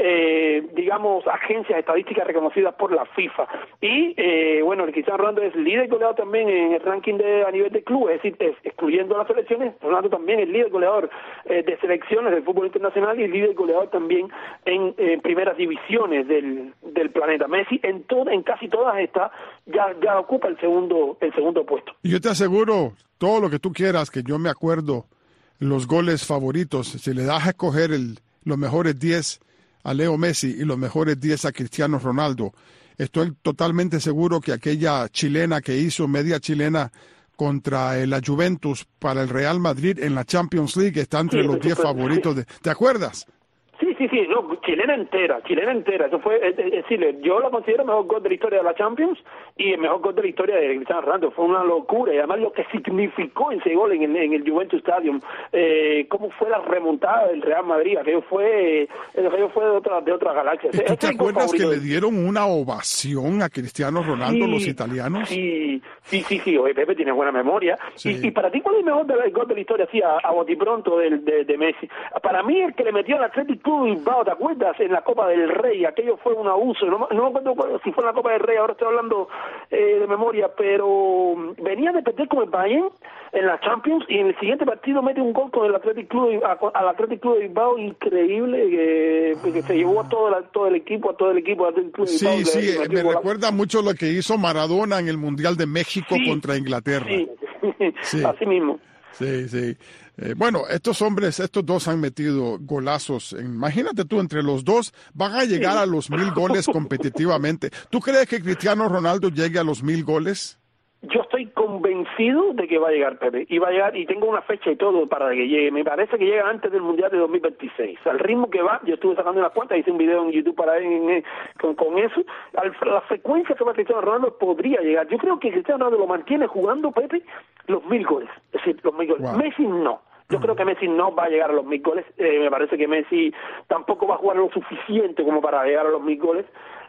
eh, digamos, agencias estadísticas reconocidas por la FIFA. Y, eh, bueno, el Cristiano Ronaldo es líder goleador también en el ranking de a nivel de club, es decir, es, excluyendo las selecciones, Ronaldo también es líder goleador eh, de selecciones del fútbol internacional y líder goleador también en eh, primeras divisiones del, del planeta. Messi en todo, en casi todas estas ya ya ocupa el segundo el segundo puesto. Yo te aseguro todo lo que tú quieras, que yo me acuerdo los goles favoritos. Si le das a escoger el, los mejores diez a Leo Messi y los mejores diez a Cristiano Ronaldo, estoy totalmente seguro que aquella chilena que hizo, media chilena, contra la Juventus para el Real Madrid en la Champions League está entre sí, los diez favoritos. De, ¿te acuerdas? Sí, sí, sí, no, chilena entera, chilena entera. Eso fue, es decir, yo lo considero el mejor gol de la historia de la Champions y el mejor gol de la historia de Cristiano Ronaldo. Fue una locura, y además lo que significó ese gol en el, en el Juventus Stadium, eh, cómo fue la remontada del Real Madrid, aquello fue, aquello fue de otra, de otra galaxia. ¿Tú te acuerdas que le dieron una ovación a Cristiano Ronaldo sí, los italianos? Sí, sí, sí, sí, oye, Pepe, tienes buena memoria. Sí. Y, y para ti, ¿cuál es el mejor del gol de la historia, así, a, a botipronto del, de, de Messi? Para mí, el que le metió al Atlético Bilbao, ¿te acuerdas? En la Copa del Rey, aquello fue un abuso, no, no me acuerdo si fue en la Copa del Rey, ahora estoy hablando eh, de memoria, pero venía de perder con el Bayern en la Champions y en el siguiente partido mete un gol con el Athletic Club, al Athletic Club de Bilbao, increíble, que, que se llevó a todo, la, todo el equipo, a todo el equipo del Athletic Club de Bilbao. Sí, sí, le, me recuerda mucho lo que hizo Maradona en el Mundial de México sí, contra Inglaterra. Sí, sí. Así mismo. Sí, sí. Eh, bueno, estos hombres, estos dos han metido golazos. Imagínate tú, entre los dos van a llegar a los mil goles competitivamente. ¿Tú crees que Cristiano Ronaldo llegue a los mil goles? Yo estoy convencido de que va a llegar, Pepe, y va a llegar, y tengo una fecha y todo para que llegue. Me parece que llega antes del Mundial de dos mil veintiséis. Al ritmo que va, yo estuve sacando unas cuentas, hice un video en YouTube para en, en, con, con eso. Al, la secuencia que va Cristiano Ronaldo podría llegar. Yo creo que Cristiano Ronaldo lo mantiene jugando, Pepe, los mil goles. Es decir, los mil goles. Wow. Messi no. Yo creo que Messi no va a llegar a los mil goles. Eh, me parece que Messi tampoco va a jugar lo suficiente como para llegar a los mil goles.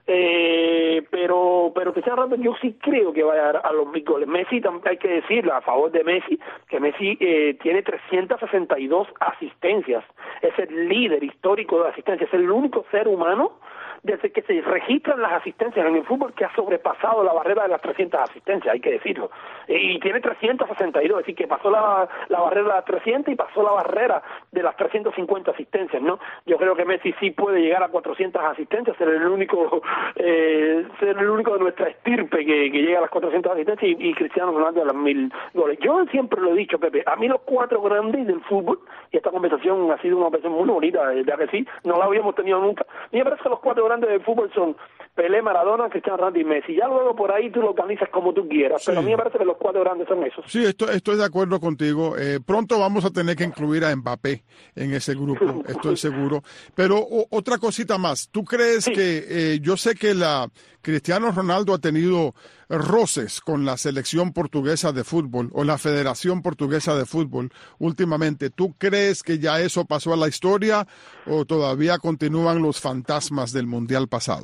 Eh, pero pero Cristiano Ronaldo yo sí creo que va a llegar a los mil goles. Messi, hay que decirlo a favor de Messi, que Messi eh, tiene trescientas sesenta y dos asistencias. Es el líder histórico de asistencias. Es el único ser humano desde que se registran las asistencias en el fútbol que ha sobrepasado la barrera de las trescientas asistencias, hay que decirlo. Y tiene trescientas sesenta y dos, es decir, que pasó la, la barrera de las trescientas y pasó la barrera de las trescientas cincuenta asistencias, ¿no? Yo creo que Messi sí puede llegar a cuatrocientas asistencias, ser el único eh, ser el único de nuestra estirpe que, que llega a las cuatrocientas asistencias y, y Cristiano Ronaldo a las mil goles. Yo siempre lo he dicho, Pepe, a mí los cuatro grandes del fútbol, y esta conversación ha sido una conversación muy bonita, ya que sí, no la habíamos tenido nunca. A mí me parece que los cuatro grandes del fútbol son Pelé, Maradona, Cristiano Ronaldo y Messi. Ya luego por ahí tú lo organizas como tú quieras, sí. Pero a mí me parece que los cuatro grandes son esos. Sí, estoy, estoy de acuerdo contigo. Eh, pronto vamos a tener que incluir a Mbappé en ese grupo, estoy seguro. Pero o, otra cosita más. ¿Tú crees sí. que, eh, yo sé que la Cristiano Ronaldo ha tenido roces con la selección portuguesa de fútbol o la Federación Portuguesa de Fútbol últimamente? ¿Tú crees que ya eso pasó a la historia o todavía continúan los fantasmas del Mundial pasado?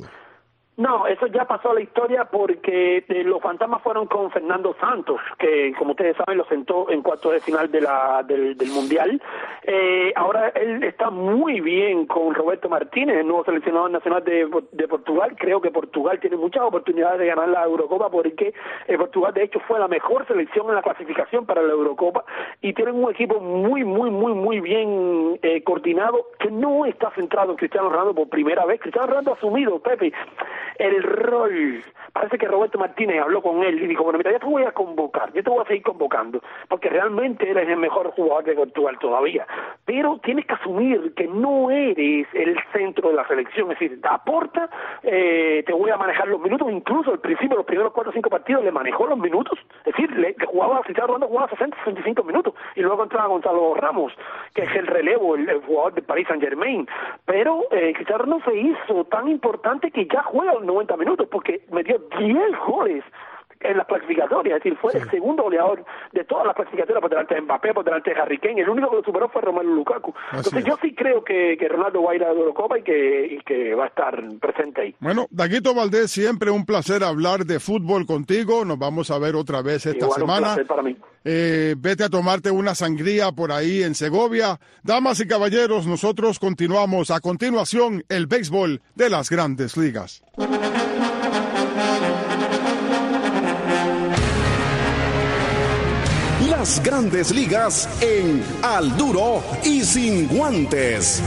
No, eso ya pasó a la historia porque eh, los fantasmas fueron con Fernando Santos, que como ustedes saben lo sentó en cuartos de final de la, del, del Mundial. Eh, ahora él está muy bien con Roberto Martínez, el nuevo seleccionador nacional de, de Portugal. Creo que Portugal tiene muchas oportunidades de ganar la Eurocopa porque eh, Portugal de hecho fue la mejor selección en la clasificación para la Eurocopa y tienen un equipo muy, muy, muy, muy bien eh, coordinado que no está centrado en Cristiano Ronaldo por primera vez. Cristiano Ronaldo ha asumido, Pepe, el rol. Parece que Roberto Martínez habló con él y dijo, bueno, mira, yo te voy a convocar, yo te voy a seguir convocando, porque realmente eres el mejor jugador de Portugal todavía, pero tienes que asumir que no eres el centro de la selección, es decir, te aporta, eh, te voy a manejar los minutos, incluso al principio, los primeros cuatro o cinco partidos, le manejó los minutos, es decir, le, le jugaba, Cristiano Ronaldo jugaba sesenta, sesenta y cinco minutos, y luego entraba Gonzalo Ramos, que es el relevo, el, el jugador de Paris Saint Germain, pero eh, Cristiano Ronaldo se hizo tan importante que ya juega los noventa minutos, porque metió diez goles en las clasificatorias, es decir, fue sí. el segundo goleador de todas las clasificatorias por delante de Mbappé, por delante de Harry Kane, el único que lo superó fue Romelu Lukaku. Así Entonces es. yo sí creo que, que Ronaldo va a ir a la Eurocopa y que, y que va a estar presente ahí. Bueno, Daguito Valdés, siempre un placer hablar de fútbol contigo, nos vamos a ver otra vez esta Igual semana. Un placer para mí. Eh, vete a tomarte una sangría por ahí en Segovia. Damas y caballeros, nosotros continuamos a continuación el béisbol de las Grandes Ligas. Las Grandes Ligas en Al Duro y Sin Guantes.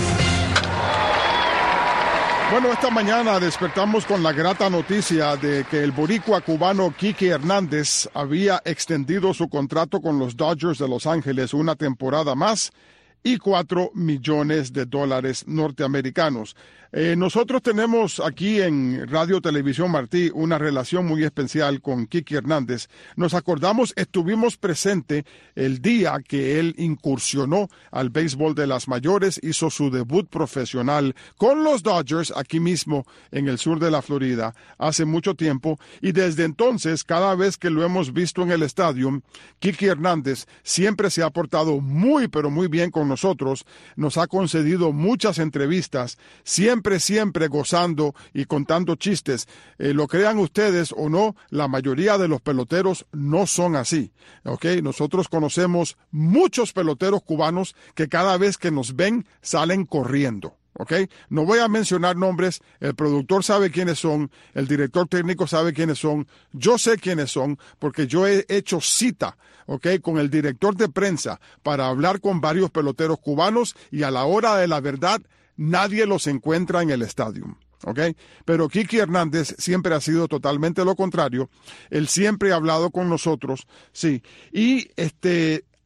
Bueno, esta mañana despertamos con la grata noticia de que el boricua cubano Kiki Hernández había extendido su contrato con los Dodgers de Los Ángeles una temporada más y cuatro millones de dólares norteamericanos. Eh, nosotros tenemos aquí en Radio Televisión Martí una relación muy especial con Kiki Hernández. Nos acordamos, estuvimos presente el día que él incursionó al béisbol de las mayores, hizo su debut profesional con los Dodgers aquí mismo en el sur de la Florida hace mucho tiempo, y desde entonces, cada vez que lo hemos visto en el estadio, Kiki Hernández siempre se ha portado muy pero muy bien con nosotros, nos ha concedido muchas entrevistas, siempre Siempre, siempre gozando y contando chistes. Eh, lo crean ustedes o no, la mayoría de los peloteros no son así. ¿Okay? Nosotros conocemos muchos peloteros cubanos que cada vez que nos ven salen corriendo. ¿Okay? No voy a mencionar nombres, el productor sabe quiénes son, el director técnico sabe quiénes son, yo sé quiénes son porque yo he hecho cita, ¿okay? Con el director de prensa para hablar con varios peloteros cubanos y a la hora de la verdad nadie los encuentra en el estadio, ¿ok? Pero Kiki Hernández siempre ha sido totalmente lo contrario. Él siempre ha hablado con nosotros, sí. Y este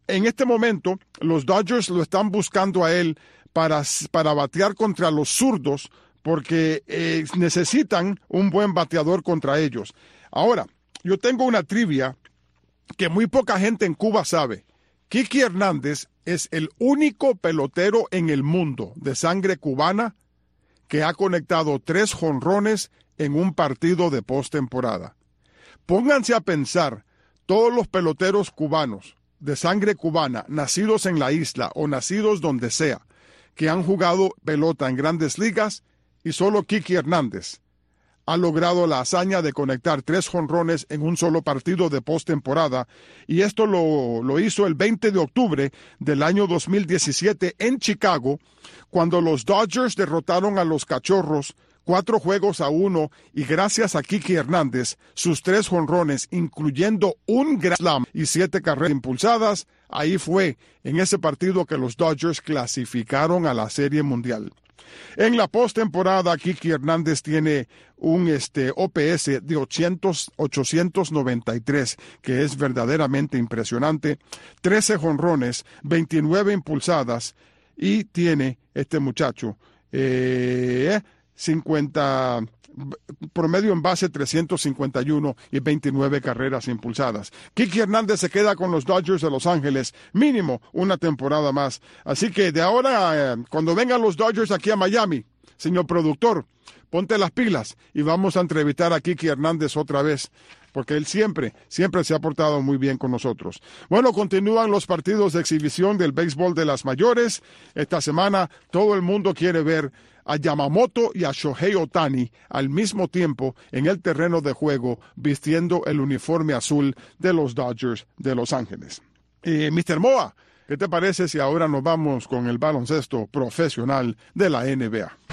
en este momento los Dodgers lo están buscando a él para, para batear contra los zurdos porque eh, necesitan un buen bateador contra ellos. Ahora, yo tengo una trivia que muy poca gente en Cuba sabe. Kiki Hernández es el único pelotero en el mundo de sangre cubana que ha conectado tres jonrones en un partido de postemporada. Pónganse a pensar, todos los peloteros cubanos de sangre cubana, nacidos en la isla o nacidos donde sea, que han jugado pelota en grandes ligas, y solo Kiki Hernández ha logrado la hazaña de conectar tres jonrones en un solo partido de postemporada, y esto lo, lo hizo el veinte de octubre del año dos mil diecisiete en Chicago, cuando los Dodgers derrotaron a los Cachorros cuatro juegos a uno, y gracias a Kiki Hernández, sus tres jonrones, incluyendo un grand slam y siete carreras impulsadas, ahí fue en ese partido que los Dodgers clasificaron a la Serie Mundial. En la postemporada, Kiki Hernández tiene un este, O P S de ochocientos noventa y tres, que es verdaderamente impresionante, trece jonrones, veintinueve impulsadas, y tiene este muchacho eh, cincuenta, promedio en base trescientos cincuenta y uno y veintinueve carreras impulsadas. Kiki Hernández se queda con los Dodgers de Los Ángeles mínimo una temporada más. Así que de ahora, eh, cuando vengan los Dodgers aquí a Miami, señor productor, ponte las pilas y vamos a entrevistar a Kiki Hernández otra vez, porque él siempre, siempre se ha portado muy bien con nosotros. Bueno, continúan los partidos de exhibición del béisbol de las mayores. Esta semana todo el mundo quiere ver a Yamamoto y a Shohei Ohtani al mismo tiempo en el terreno de juego vistiendo el uniforme azul de los Dodgers de Los Ángeles. Eh, mister Moa, ¿qué te parece si ahora nos vamos con el baloncesto profesional de la N B A?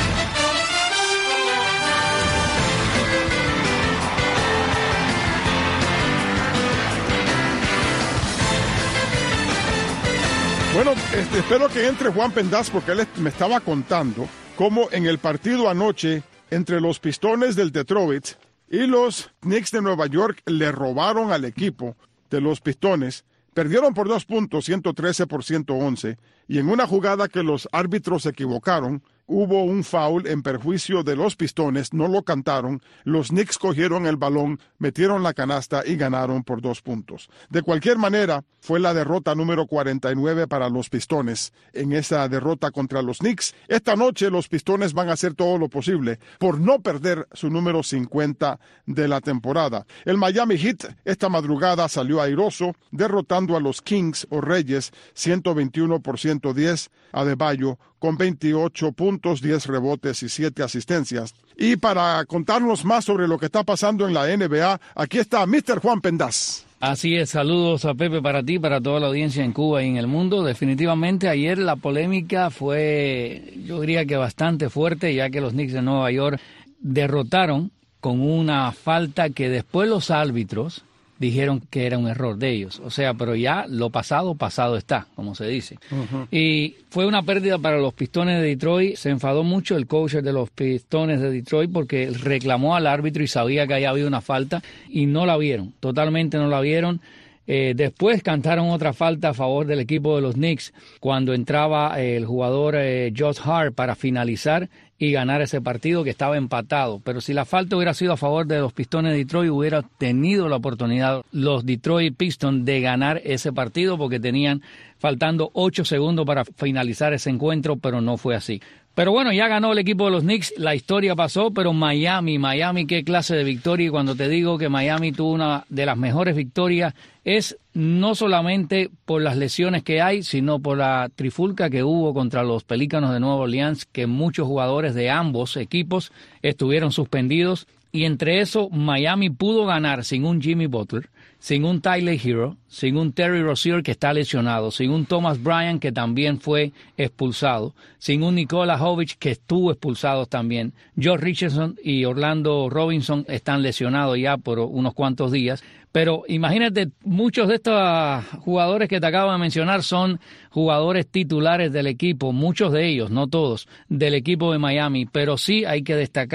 Bueno, este, espero que entre Juan Pendaz, porque él me estaba contando cómo en el partido anoche entre los Pistones del Detroit y los Knicks de Nueva York le robaron al equipo de los Pistones. Perdieron por dos puntos, ciento trece por ciento once, y en una jugada que los árbitros se equivocaron, hubo un foul en perjuicio de los Pistones, no lo cantaron, los Knicks cogieron el balón, metieron la canasta y ganaron por dos puntos. De cualquier manera, fue la derrota número cuarenta y nueve para los Pistones en esa derrota contra los Knicks. Esta noche los Pistones van a hacer todo lo posible por no perder su número cincuenta de la temporada. El Miami Heat esta madrugada salió airoso, derrotando a los Kings o Reyes ciento veintiuno por ciento diez, Adebayo con veintiocho puntos, diez rebotes y siete asistencias. Y para contarnos más sobre lo que está pasando en la N B A, aquí está mister Juan Pendaz. Así es, saludos a Pepe para ti, para toda la audiencia en Cuba y en el mundo. Definitivamente ayer la polémica fue, yo diría que bastante fuerte, ya que los Knicks de Nueva York derrotaron con una falta que después los árbitros dijeron que era un error de ellos. O sea, pero ya lo pasado, pasado está, como se dice. Uh-huh. Y fue una pérdida para los Pistones de Detroit. Se enfadó mucho el coach de los Pistones de Detroit porque reclamó al árbitro y sabía que había habido una falta y no la vieron, totalmente no la vieron. Eh, después cantaron otra falta a favor del equipo de los Knicks cuando entraba eh, el jugador eh, Josh Hart para finalizar y ganar ese partido que estaba empatado. Pero si la falta hubiera sido a favor de los Pistones de Detroit, hubiera tenido la oportunidad los Detroit Pistons de ganar ese partido porque tenían faltando ocho segundos para finalizar ese encuentro, pero no fue así. Pero bueno, ya ganó el equipo de los Knicks, la historia pasó, pero Miami, Miami, qué clase de victoria. Y cuando te digo que Miami tuvo una de las mejores victorias, es no solamente por las lesiones que hay, sino por la trifulca que hubo contra los Pelícanos de Nueva Orleans, que muchos jugadores de ambos equipos estuvieron suspendidos. Y entre eso, Miami pudo ganar sin un Jimmy Butler, sin un Tyler Hero, sin un Terry Rozier que está lesionado, sin un Thomas Bryant que también fue expulsado, sin un Nikola Jovic que estuvo expulsado también. Josh Richardson y Orlando Robinson están lesionados ya por unos cuantos días. Pero imagínate, muchos de estos jugadores que te acabo de mencionar son jugadores titulares del equipo, muchos de ellos, no todos, del equipo de Miami. Pero sí hay que destacar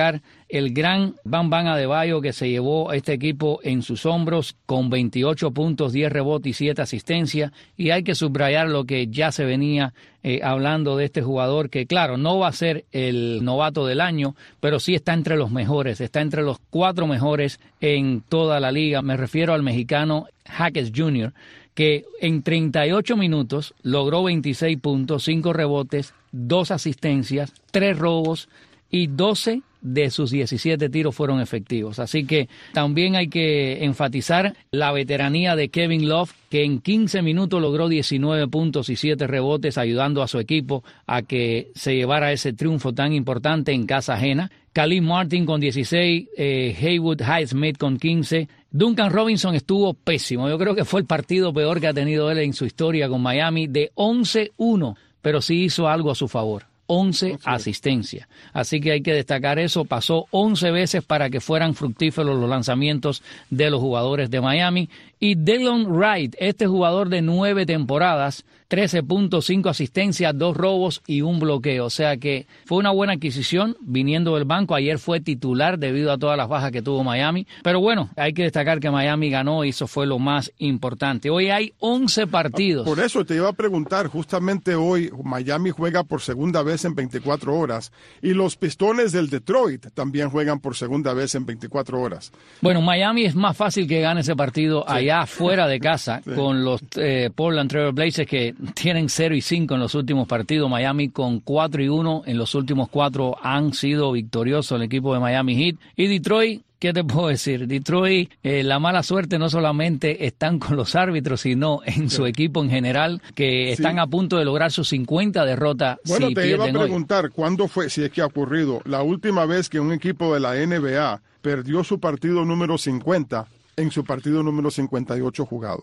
el gran Bam Bam Adebayo, que se llevó a este equipo en sus hombros con veintiocho puntos, diez rebotes y siete asistencias. Y hay que subrayar lo que ya se venía eh, hablando de este jugador, que claro, no va a ser el novato del año, pero sí está entre los mejores, está entre los cuatro mejores en toda la liga. Me refiero al mexicano Jaques junior, que en treinta y ocho minutos logró veintiséis puntos, cinco rebotes, dos asistencias, tres robos y doce de sus diecisiete tiros fueron efectivos. Así que también hay que enfatizar la veteranía de Kevin Love, que en quince minutos logró diecinueve puntos y siete rebotes, ayudando a su equipo a que se llevara ese triunfo tan importante en casa ajena. Khalil Martin con dieciséis, eh, Haywood Highsmith con quince. Duncan Robinson estuvo pésimo. Yo creo que fue el partido peor que ha tenido él en su historia con Miami, de once uno, pero sí hizo algo a su favor. once asistencias. Así que hay que destacar eso. Pasó once veces para que fueran fructíferos los lanzamientos de los jugadores de Miami. Y Delon Wright, este jugador de nueve temporadas, trece puntos, cinco asistencias, dos robos y un bloqueo. O sea que fue una buena adquisición viniendo del banco. Ayer fue titular debido a todas las bajas que tuvo Miami. Pero bueno, hay que destacar que Miami ganó y eso fue lo más importante. Hoy hay once partidos. Por eso te iba a preguntar, justamente hoy Miami juega por segunda vez en veinticuatro horas y los Pistones del Detroit también juegan por segunda vez en veinticuatro horas. Bueno, Miami es más fácil que gane ese partido sí. allá fuera de casa sí. con los eh, Portland Trail Blazers, que tienen cero y cinco en los últimos partidos. Miami con cuatro y uno en los últimos cuatro han sido victoriosos el equipo de Miami Heat. Y Detroit, ¿qué te puedo decir? Detroit, eh, la mala suerte no solamente están con los árbitros, sino en sí. su equipo en general, que están sí. a punto de lograr sus cincuenta derrotas. Bueno, si te iba a preguntar, hoy. ¿cuándo fue, si es que ha ocurrido, la última vez que un equipo de la N B A perdió su partido número cincuenta en su partido número cincuenta y ocho jugado?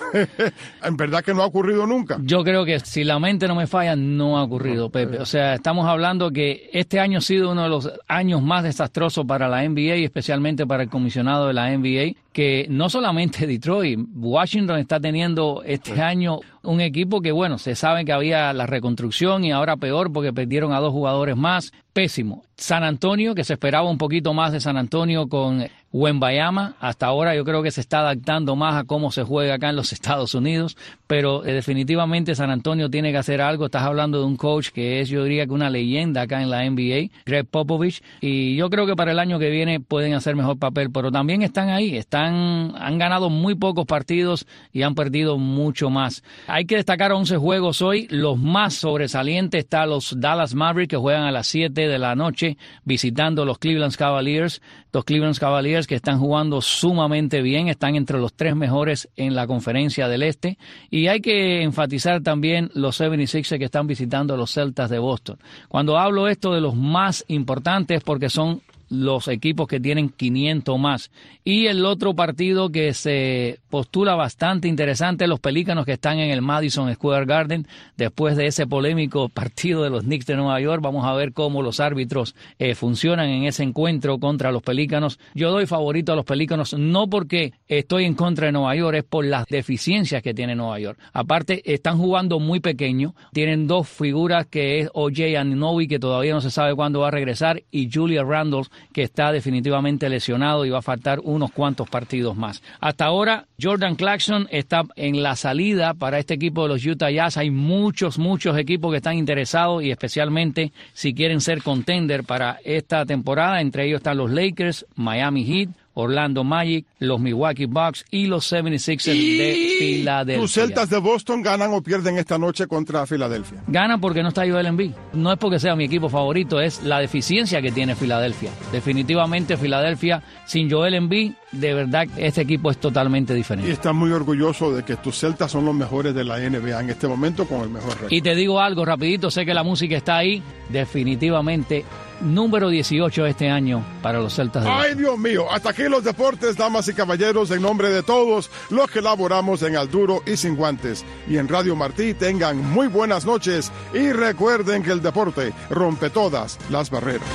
En verdad que no ha ocurrido nunca. Yo creo que si la mente no me falla, no ha ocurrido, Pepe. O sea, estamos hablando que este año ha sido uno de los años más desastrosos para la N B A y especialmente para el comisionado de la N B A, que no solamente Detroit, Washington está teniendo este sí. año un equipo que, bueno, se sabe que había la reconstrucción y ahora peor porque perdieron a dos jugadores más. Pésimo. San Antonio, que se esperaba un poquito más de San Antonio con Wembanyama, hasta ahora yo creo que se está adaptando más a cómo se juega acá en los Estados Unidos, pero eh, definitivamente San Antonio tiene que hacer algo. Estás hablando de un coach que es, yo diría que una leyenda acá en la N B A, Greg Popovich, y yo creo que para el año que viene pueden hacer mejor papel, pero también están ahí, están, han ganado muy pocos partidos y han perdido mucho más. Hay que destacar once juegos hoy. Los más sobresalientes están los Dallas Mavericks, que juegan a las siete de la noche visitando los Cleveland Cavaliers. Los Cleveland Cavaliers que están jugando sumamente bien, están entre los tres mejores en la conferencia del Este. Y hay que enfatizar también los setenta y seis ers que están visitando a los Celtas de Boston. Cuando hablo esto de los más importantes, porque son los equipos que tienen quinientos más. Y el otro partido que se postula bastante interesante, los Pelícanos que están en el Madison Square Garden, después de ese polémico partido de los Knicks de Nueva York. Vamos a ver cómo los árbitros eh, funcionan en ese encuentro contra los Pelícanos. Yo doy favorito a los Pelícanos, no porque estoy en contra de Nueva York, es por las deficiencias que tiene Nueva York. Aparte, están jugando muy pequeño, tienen dos figuras, que es O J Anunoby, que todavía no se sabe cuándo va a regresar, y Julius Randle, que está definitivamente lesionado y va a faltar unos cuantos partidos más. Hasta ahora, Jordan Clarkson está en la salida para este equipo de los Utah Jazz. Hay muchos, muchos equipos que están interesados y especialmente si quieren ser contender para esta temporada. Entre ellos están los Lakers, Miami Heat, Orlando Magic, los Milwaukee Bucks y los setenta y seis ers de Filadelfia. ¿Tus Celtas de Boston ganan o pierden esta noche contra Filadelfia? Ganan porque no está Joel Embiid. No es porque sea mi equipo favorito, es la deficiencia que tiene Filadelfia. Definitivamente Filadelfia sin Joel Embiid, de verdad este equipo es totalmente diferente. Y estás muy orgulloso de que tus Celtas son los mejores de la N B A en este momento con el mejor récord. Y te digo algo rapidito, sé que la música está ahí, definitivamente número dieciocho este año para los Celtas de Boston. ¡Ay, Dios mío! Hasta aquí los deportes, damas y caballeros, en nombre de todos los que laboramos en Al Duro y Sin Guantes. Y en Radio Martí, tengan muy buenas noches y recuerden que el deporte rompe todas las barreras.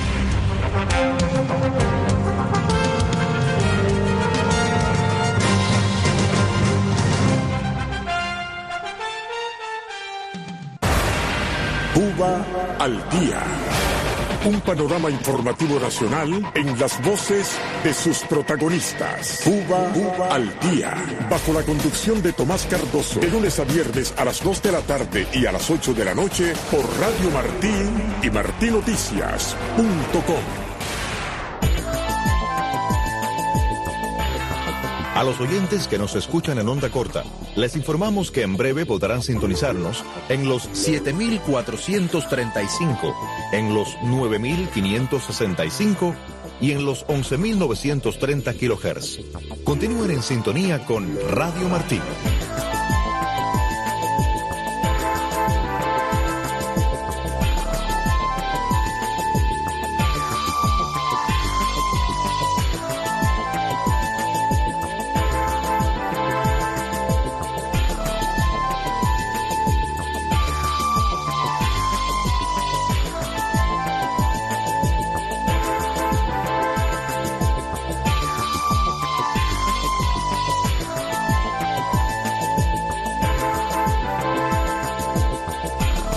Cuba al día. Un panorama informativo nacional en las voces de sus protagonistas. Cuba, Cuba al día. Bajo la conducción de Tomás Cardoso. De lunes a viernes a las dos de la tarde y a las ocho de la noche por Radio Martí y martí noticias punto com. A los oyentes que nos escuchan en onda corta, les informamos que en breve podrán sintonizarnos en los siete mil cuatrocientos treinta y cinco, en los nueve mil quinientos sesenta y cinco y en los once mil novecientos treinta kilohertz. Continúen en sintonía con Radio Martí.